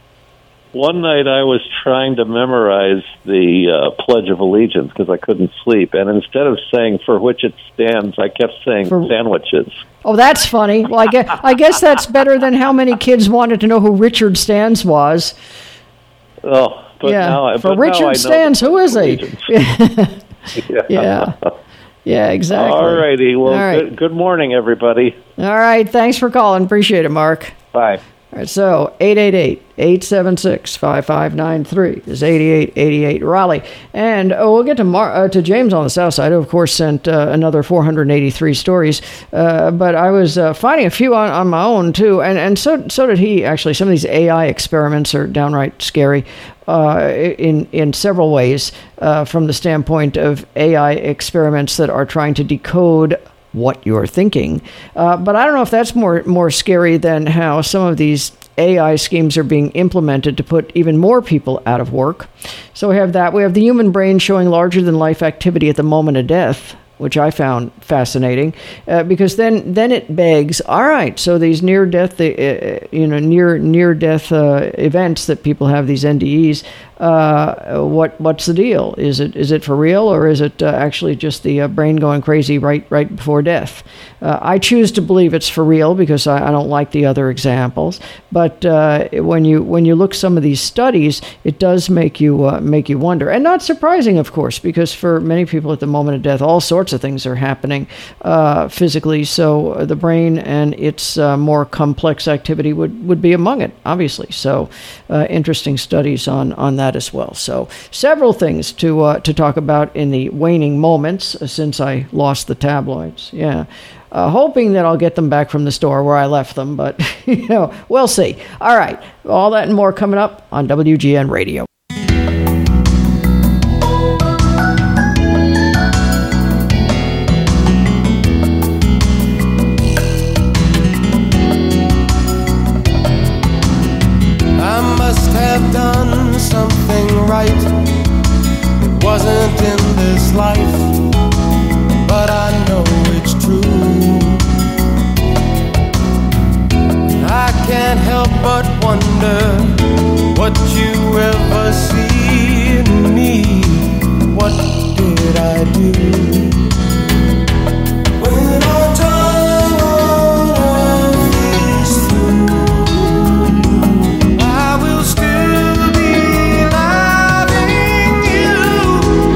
One night I was trying to memorize the uh, Pledge of Allegiance because I couldn't sleep, and instead of saying "for which it stands," I kept saying For- "sandwiches." Oh, that's funny. Well, I guess I guess that's better than how many kids wanted to know who Richard Stans was. Oh, but yeah, now I, for but now Richard I know Stans, the who is he? Allegiance. yeah. Yeah. Yeah, exactly. All righty. Well, All right. good, good morning, everybody. All right, thanks for calling. Appreciate it, Mark. Bye. All right, so eight eight eight, eight seven six, five five nine three is eighty-eight eighty-eight Raleigh. And oh, we'll get to Mar- uh, to James on the south side, who, of course, sent uh, another four hundred eighty-three stories. Uh, but I was uh, finding a few on, on my own, too. And, and so so did he, actually. Some of these A I experiments are downright scary uh, in, in several ways, uh, from the standpoint of A I experiments that are trying to decode what you're thinking. Uh, but I don't know if that's more more scary than how some of these A I schemes are being implemented to put even more people out of work. So we have that. We have the human brain showing larger than life activity at the moment of death, which I found fascinating, uh, because then then it begs, all right, so these near death, uh, you know, near near death uh, events that people have, these N D Es. Uh, what what's the deal? Is it is it for real, or is it uh, actually just the uh, brain going crazy right right before death? Uh, I choose to believe it's for real because I, I don't like the other examples. But uh, when you when you look some of these studies, it does make you uh, make you wonder, and not surprising, of course, because for many people at the moment of death, all sorts of things are happening uh, physically. So uh, the brain and its uh, more complex activity would, would be among it, obviously. So uh, interesting studies on on that as well. So several things to uh, to talk about in the waning moments uh, since I lost the tabloids. Yeah. Uh, hoping that I'll get them back from the store where I left them, but you know, we'll see. All right. All that and more coming up on W G N Radio. I must have done something right. It wasn't in this life, but I know it's true. I can't help but wonder what you ever see in me. What did I do? When our time on earth is through, I will still be loving you.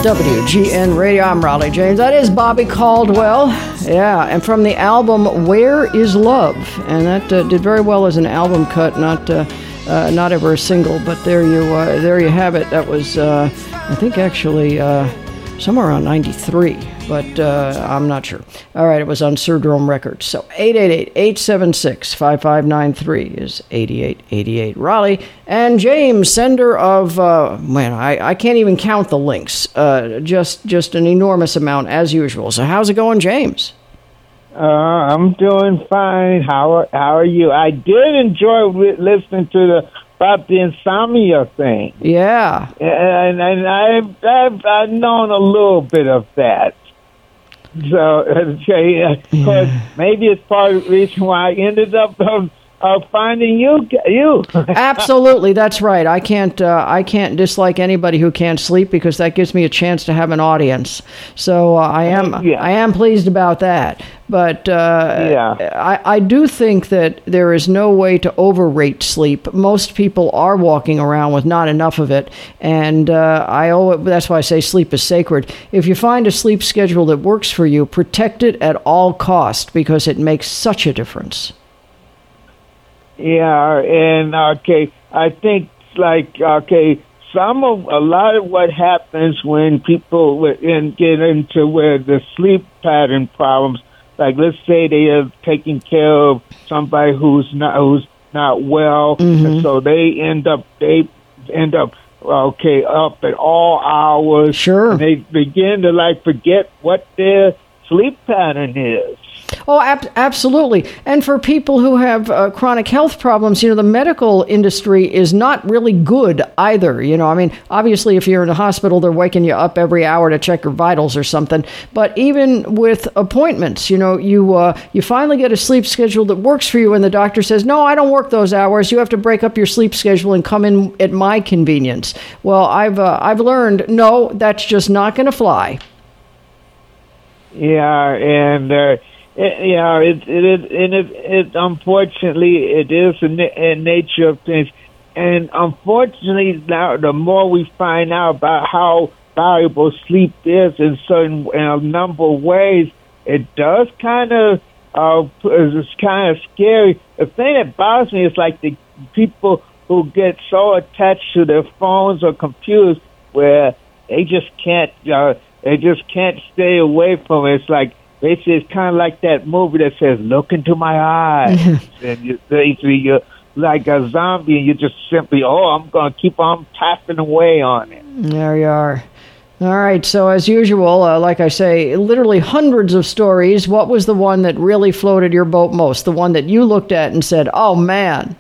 W G N Radio. I'm Raleigh James. That is Bobby Caldwell. Yeah, and from the album Where Is Love? And that uh, did very well as an album cut, not uh, uh, not ever a single. But there you uh, there you have it. That was uh, I think actually uh, somewhere around ninety-three, but uh, I'm not sure. All right, it was on Surdrome Records. So eight eight eight, eight seven six, five five nine three is eighty-eight eighty-eight. Raleigh and James, sender of, uh, man, I, I can't even count the links. Uh, just just an enormous amount, as usual. So how's it going, James? Uh, I'm doing fine. How, how are you? I did enjoy li- listening to the about the insomnia thing. Yeah. And, and I've, I've, I've known a little bit of that. So, okay, uh, yeah. Maybe it's part of the reason why I ended up um, uh, finding you. You. Absolutely, that's right. I can't. Uh, I can't dislike anybody who can't sleep because that gives me a chance to have an audience. So uh, I am. Yeah. I am pleased about that. But uh, yeah. I, I do think that there is no way to overrate sleep. Most people are walking around with not enough of it, and uh, I owe it, that's why I say sleep is sacred. If you find a sleep schedule that works for you, protect it at all costs because it makes such a difference. Yeah, and okay, I think like okay, some of a lot of what happens when people in, get into where the sleep pattern problems. Like, let's say they are taking care of somebody who's not who's not well, mm-hmm. and so they end up they end up okay up at all hours. Sure, and they begin to like forget what their sleep pattern is. Oh, ab- absolutely. And for people who have uh, chronic health problems, you know, the medical industry is not really good either. You know, I mean, obviously, if you're in a hospital, they're waking you up every hour to check your vitals or something. But even with appointments, you know, you uh, you finally get a sleep schedule that works for you, and the doctor says, no, I don't work those hours. You have to break up your sleep schedule and come in at my convenience. Well, I've uh, I've learned, no, that's just not going to fly. Yeah, and uh, it, yeah, it it it, it it unfortunately it is a, na- a nature of things, and unfortunately now the more we find out about how valuable sleep is in certain in a number of ways, it does kind of uh it's kind of scary. The thing that bothers me is like the people who get so attached to their phones or computers where they just can't. Uh, They just can't stay away from it. It's like basically it's kind of like that movie that says, "Look into my eyes," and you, you're like a zombie, and you just simply, "Oh, I'm going to keep on tapping away on it." There you are. All right. So as usual, uh, like I say, literally hundreds of stories. What was the one that really floated your boat most? The one that you looked at and said, "Oh man."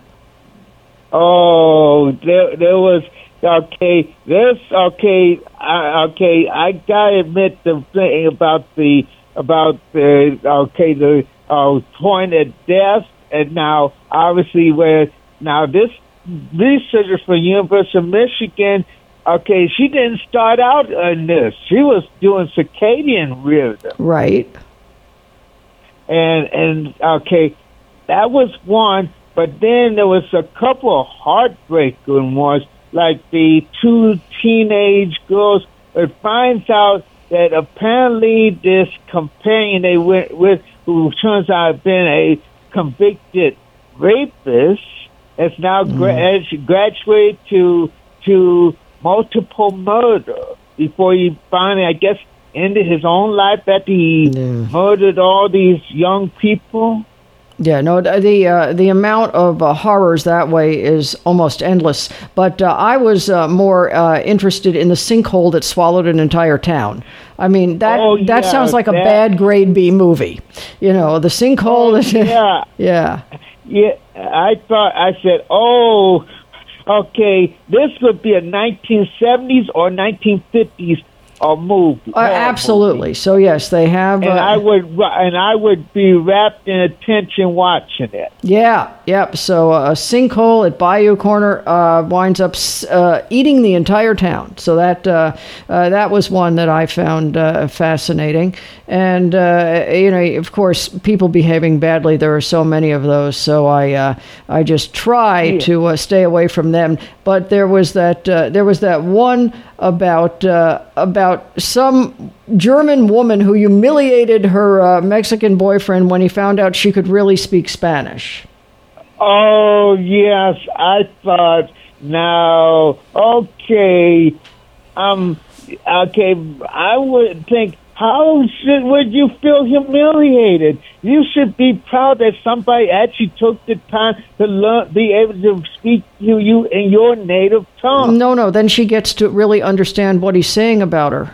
Oh, there, there was. Okay, this okay, uh, okay. I gotta admit the thing about the about the okay the uh, point of death, and now obviously where now this researcher from University of Michigan. Okay, she didn't start out in this. She was doing circadian rhythm, right? And and okay, that was one. But then there was a couple of heartbreaking ones. Like the two teenage girls, it finds out that apparently this companion they went with, who turns out to have been a convicted rapist, has now mm. gra- graduated to to multiple murder before he finally, I guess, ended his own life after he yeah. murdered all these young people. Yeah, no, the uh, the amount of uh, horrors that way is almost endless. But uh, I was uh, more uh, interested in the sinkhole that swallowed an entire town. I mean, that oh, yeah, that sounds like that. a bad grade B movie. You know, the sinkhole. Oh, yeah, yeah, yeah. I thought I said, oh, okay, this would be a nineteen seventies or nineteen fifties. A movie. Uh, absolutely. Movie. So yes, they have. And uh, I would, and I would be wrapped in attention watching it. Yeah. Yep. So uh, a sinkhole at Bayou Corner uh, winds up uh, eating the entire town. So that uh, uh, that was one that I found uh, fascinating. And uh, you know, of course, people behaving badly. There are so many of those. So I uh, I just try yeah. to uh, stay away from them. but there was that uh, there was that one about uh, about some German woman who humiliated her uh, Mexican boyfriend when he found out she could really speak Spanish. Oh, yes, I thought, now, okay, um, okay, I would think, how should, would you feel humiliated? You should be proud that somebody actually took the time to learn, be able to speak to you in your native tongue. No, no, then she gets to really understand what he's saying about her.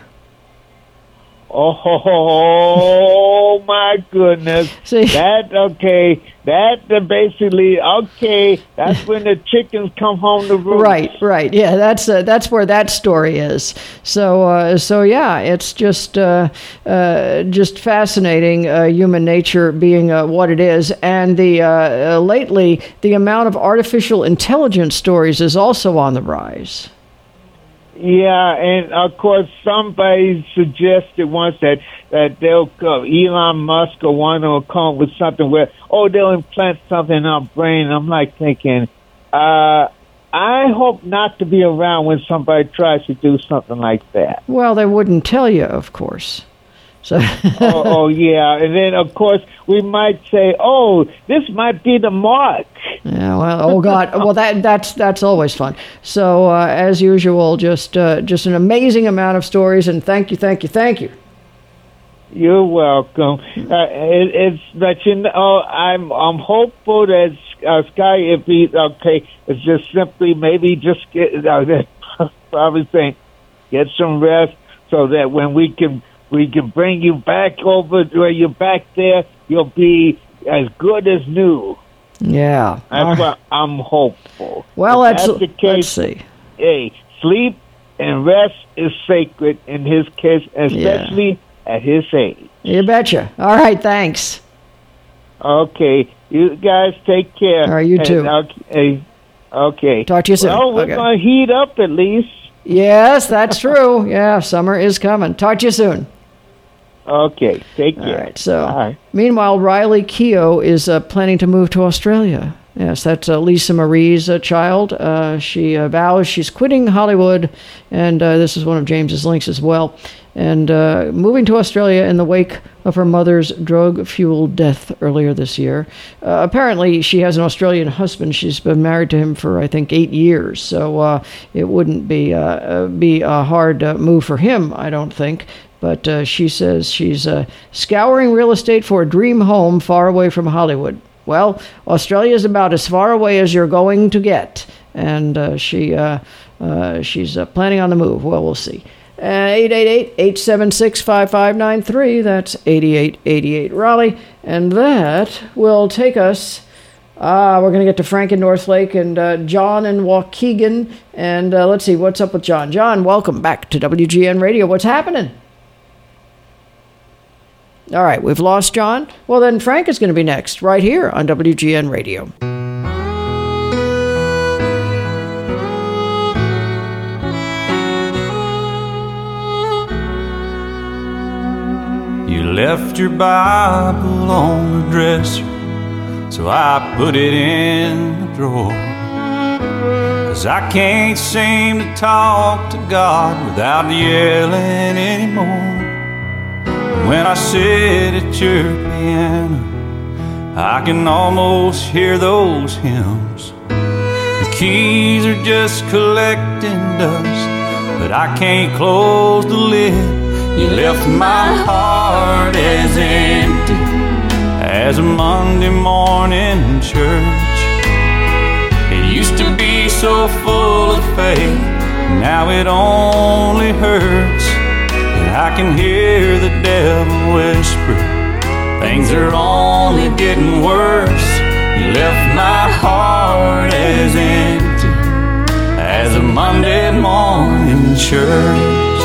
Oh, my goodness. See? That, okay, that uh, basically, okay, that's when the chickens come home to roost. Right, right. Yeah, that's uh, that's where that story is. So, uh, so yeah, it's just uh, uh, just fascinating, uh, human nature being uh, what it is. And the uh, uh, lately, the amount of artificial intelligence stories is also on the rise. Yeah, and of course, somebody suggested once that, that they'll uh, Elon Musk or one will come up with something where, oh, they'll implant something in our brain. I'm like thinking, uh, I hope not to be around when somebody tries to do something like that. Well, they wouldn't tell you, of course. So oh, oh, yeah, and then of course we might say, "Oh, this might be the mark." Yeah, well, oh God, well that that's that's always fun. So uh, as usual, just uh, just an amazing amount of stories, and thank you, thank you, thank you. You're welcome. Uh, it, it's but you know, I'm I'm hopeful that uh, Sky, if he okay, it's just simply maybe just get uh, probably saying get some rest so that when we can. We can bring you back over where you're back there. You'll be as good as new. Yeah. That's what I'm hopeful. Well, if that's, that's the case. Let's see. Hey, sleep and rest is sacred in his case, especially yeah. at his age. You betcha. All right, thanks. Okay. You guys take care. All right, you too. And, okay. okay. Talk to you soon. Well, we're okay. going to heat up at least. Yes, that's true. Yeah, summer is coming. Talk to you soon. Okay, take care. All right, so Bye. Meanwhile, Riley Keough is uh, planning to move to Australia. Yes, that's uh, Lisa Marie's uh, child. Uh, she uh, vows she's quitting Hollywood, and uh, this is one of James's links as well, and uh, moving to Australia in the wake of her mother's drug-fueled death earlier this year. Uh, apparently, she has an Australian husband. She's been married to him for, I think, eight years, so uh, it wouldn't be, uh, uh, be a hard uh, move for him, I don't think. But uh, she says she's uh, scouring real estate for a dream home far away from Hollywood. Well, Australia is about as far away as you're going to get, and uh, she uh, uh, she's uh, planning on the move. Well, we'll see. Uh, eight eight eight, eight seven six, five five nine three. That's eighty-eight eighty-eight Raleigh, and that will take us. Uh, we're going to get to Frank in Northlake and uh, John in Waukegan, and uh, let's see what's up with John. John, welcome back to W G N Radio. What's happening? All right, we've lost John. Well, then Frank is going to be next, right here on W G N Radio. You left your Bible on the dresser, so I put it in the drawer. 'Cause I can't seem to talk to God without yelling anymore. When I sit at your piano, I can almost hear those hymns. The keys are just collecting dust, but I can't close the lid. You left my heart as empty as a Monday morning church. It used to be so full of faith, now it only hurts. I can hear the devil whisper, things are only getting worse. You left my heart as empty as a Monday morning church.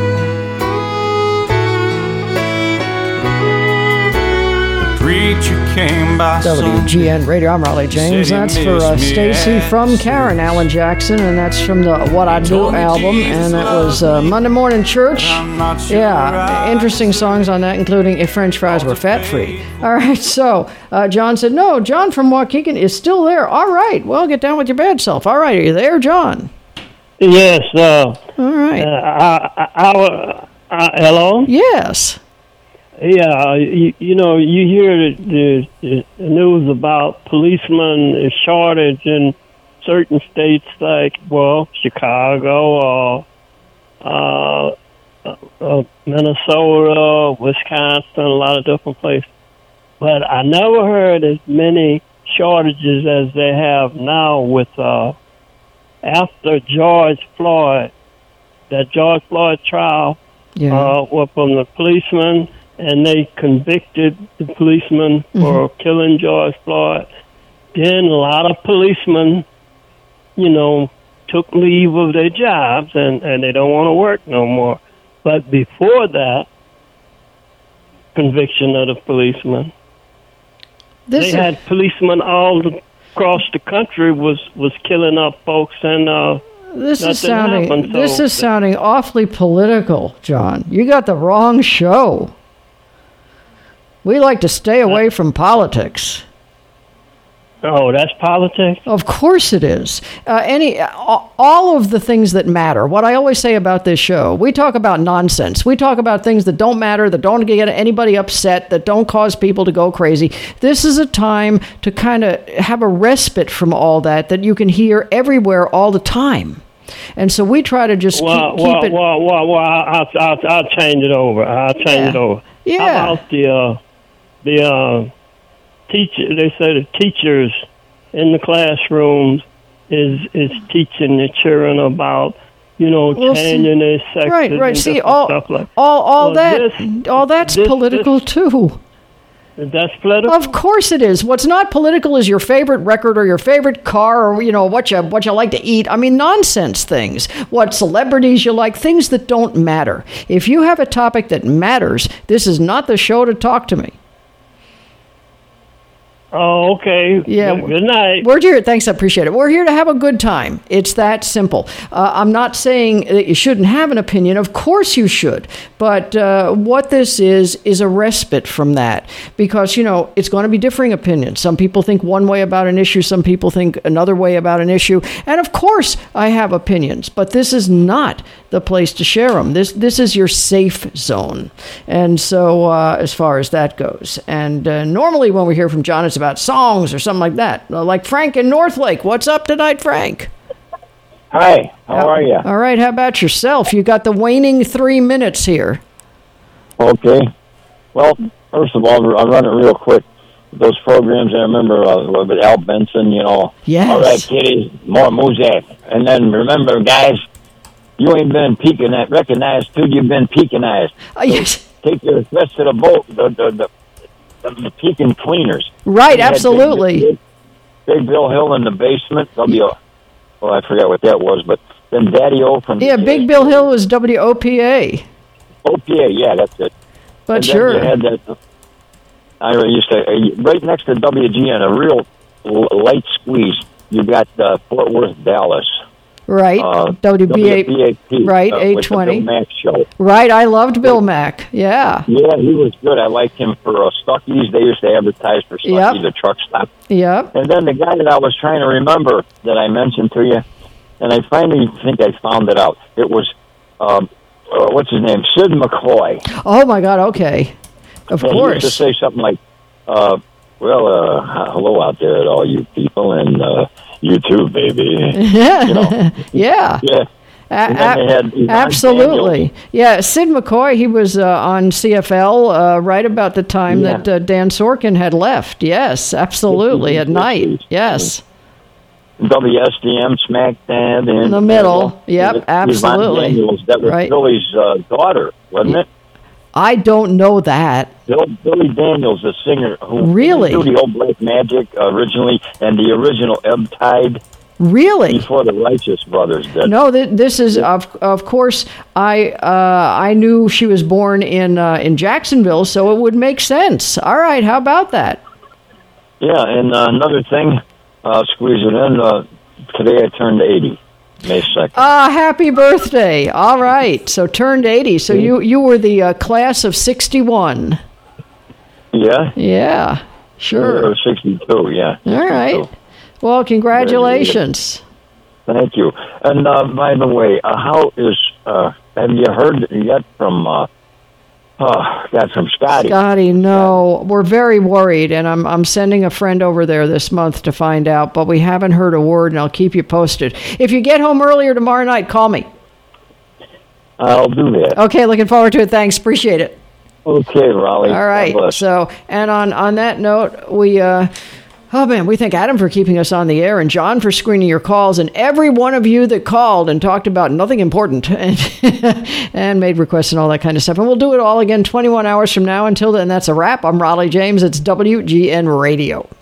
The preacher came by W G N Radio. I'm Raleigh James. Said he That's for uh, missed me Stacy at from Karen, Alan Jackson, and that's from the What I Do album, and that was uh, Monday Morning Church. Yeah, interesting songs on that, including If French Fries Were Fat Free. All right, so uh, John said, no, John from Waukegan is still there. All right, well, get down with your bad self. All right, are you there, John? Yes. Uh, All right. Uh, I, I, I, uh, hello? Yes. Yeah, you, you know, you hear the, the, the news about policemen shortage in certain states like, well, Chicago or uh, uh, Minnesota, Wisconsin, a lot of different places. But I never heard as many shortages as they have now with, uh, after George Floyd, that George Floyd trial, yeah. uh, was from the policeman, and they convicted the policeman mm-hmm. for killing George Floyd. Then a lot of policemen, you know, took leave of their jobs, and, and they don't want to work no more. But before that conviction of the policeman, this they is... had policemen all across the country was, was killing up folks, and uh, This is nothing sounding happened, so this is sounding awfully political, John. You got the wrong show. We like to stay away from politics. Oh, that's politics? Of course it is. Uh, any, all of the things that matter. What I always say about this show, we talk about nonsense. We talk about things that don't matter, that don't get anybody upset, that don't cause people to go crazy. This is a time to kind of have a respite from all that, that you can hear everywhere all the time. And so we try to just well, keep, well, keep it... Well, well, well, I'll, I'll, I'll change it over. I'll change Yeah. it over. Yeah. How about the, uh, the uh, teacher, they say the teachers in the classrooms is is teaching the children about, you know, Well, changing see, their sex right, right. and See, different all, stuff like all, all Well, that, this- all that's this- political too. That's political? Of course it is. What's not political is your favorite record or your favorite car or, you know, what you what you like to eat. I mean, nonsense things. What celebrities you like, things that don't matter. If you have a topic that matters, this is not the show to talk to me. Oh, okay. Yeah. Good, good night. We're here. Thanks, I appreciate it. We're here to have a good time. It's that simple. Uh, I'm not saying that you shouldn't have an opinion. Of course you should. But uh, what this is, is a respite from that. Because, you know, it's going to be differing opinions. Some people think one way about an issue. Some people think another way about an issue. And of course I have opinions. But this is not the place to share them. This, this is your safe zone. And so uh, as far as that goes. And uh, normally when we hear from John, it's about songs or something like that. Uh, like Frank in Northlake. What's up tonight, Frank? Hi, how are you? All right, how about yourself? You got the waning three minutes here. Okay. Well, first of all, I'll run it real quick. Those programs, I remember uh, with Al Benson, you know. Yes. All right, kiddies, more Muzak. And then remember, guys, you ain't been peeking at, recognized till you've been peakinized. Uh, yes. Take the rest of the boat, the, the, the the peaking cleaners. Right, We had absolutely. Big, big, big Bill Hill in the basement. W, well, I forgot what that was, but then Daddy O from Yeah, Big Bill Hill was W O P A. O P A, yeah, that's it. But and sure. Then you had that, I used to, uh, right next to W G N, a real l- light squeeze, you got uh, Fort Worth, Dallas. Right, Uh, W B A, W B A P, right, uh, eight with the twenty. Bill Mack show. Right, I loved Bill Mack. Yeah, Yeah, he was good. I liked him for uh, Stuckey's. They used to advertise for Stuckey's, Yep. the truck stop. yep. And then the guy that I was trying to remember that I mentioned to you, and I finally think I found it out. It was, um, uh, what's his name? Sid McCoy. Oh, my God, okay. Of And course. He used to say something like, uh, well, uh, hello out there at all you people, and uh, you too, baby. Yeah. You know? yeah. Yeah. A- And then they had Yvonne absolutely. Daniels. Yeah, Sid McCoy, he was uh, on C F L uh, right about the time Yeah. that uh, Dan Sorkin had left. Yes, absolutely, at night. Yes. W S D M smack dab in, In the middle. Yep, Yvonne absolutely. Daniels, that was Right. Billy's uh, daughter, wasn't it? I don't know that. Bill, Billy Daniels, the singer who Really? did the old Black Magic originally, and the original Ebb Tide Really? before the Righteous Brothers did. No, th- this is of of course. I uh, I knew she was born in uh, in Jacksonville, so it would make sense. All right, how about that? Yeah, and uh, another thing, uh, squeeze it in. Uh, today I turned eighty, May second. Ah, happy birthday! All right, so turned eighty. So you you were the uh, class of sixty-one. Yeah. Yeah, sure. Uh, sixty-two. Yeah. All right. Well, congratulations. Thank you. And uh, by the way, uh, how is? Uh, have you heard yet from? Uh, oh, God, from Scotty. Scotty, no, we're very worried, and I'm I'm sending a friend over there this month to find out, but we haven't heard a word, and I'll keep you posted. If you get home earlier tomorrow night, call me. I'll do that. Okay, looking forward to it. Thanks, appreciate it. Okay, Raleigh. All right. So, and on on that note, we. Uh, Oh, man, we thank Adam for keeping us on the air and John for screening your calls and every one of you that called and talked about nothing important and, and made requests and all that kind of stuff. And we'll do it all again twenty-one hours from now. Until then, that's a wrap. I'm Raleigh James. It's W G N Radio.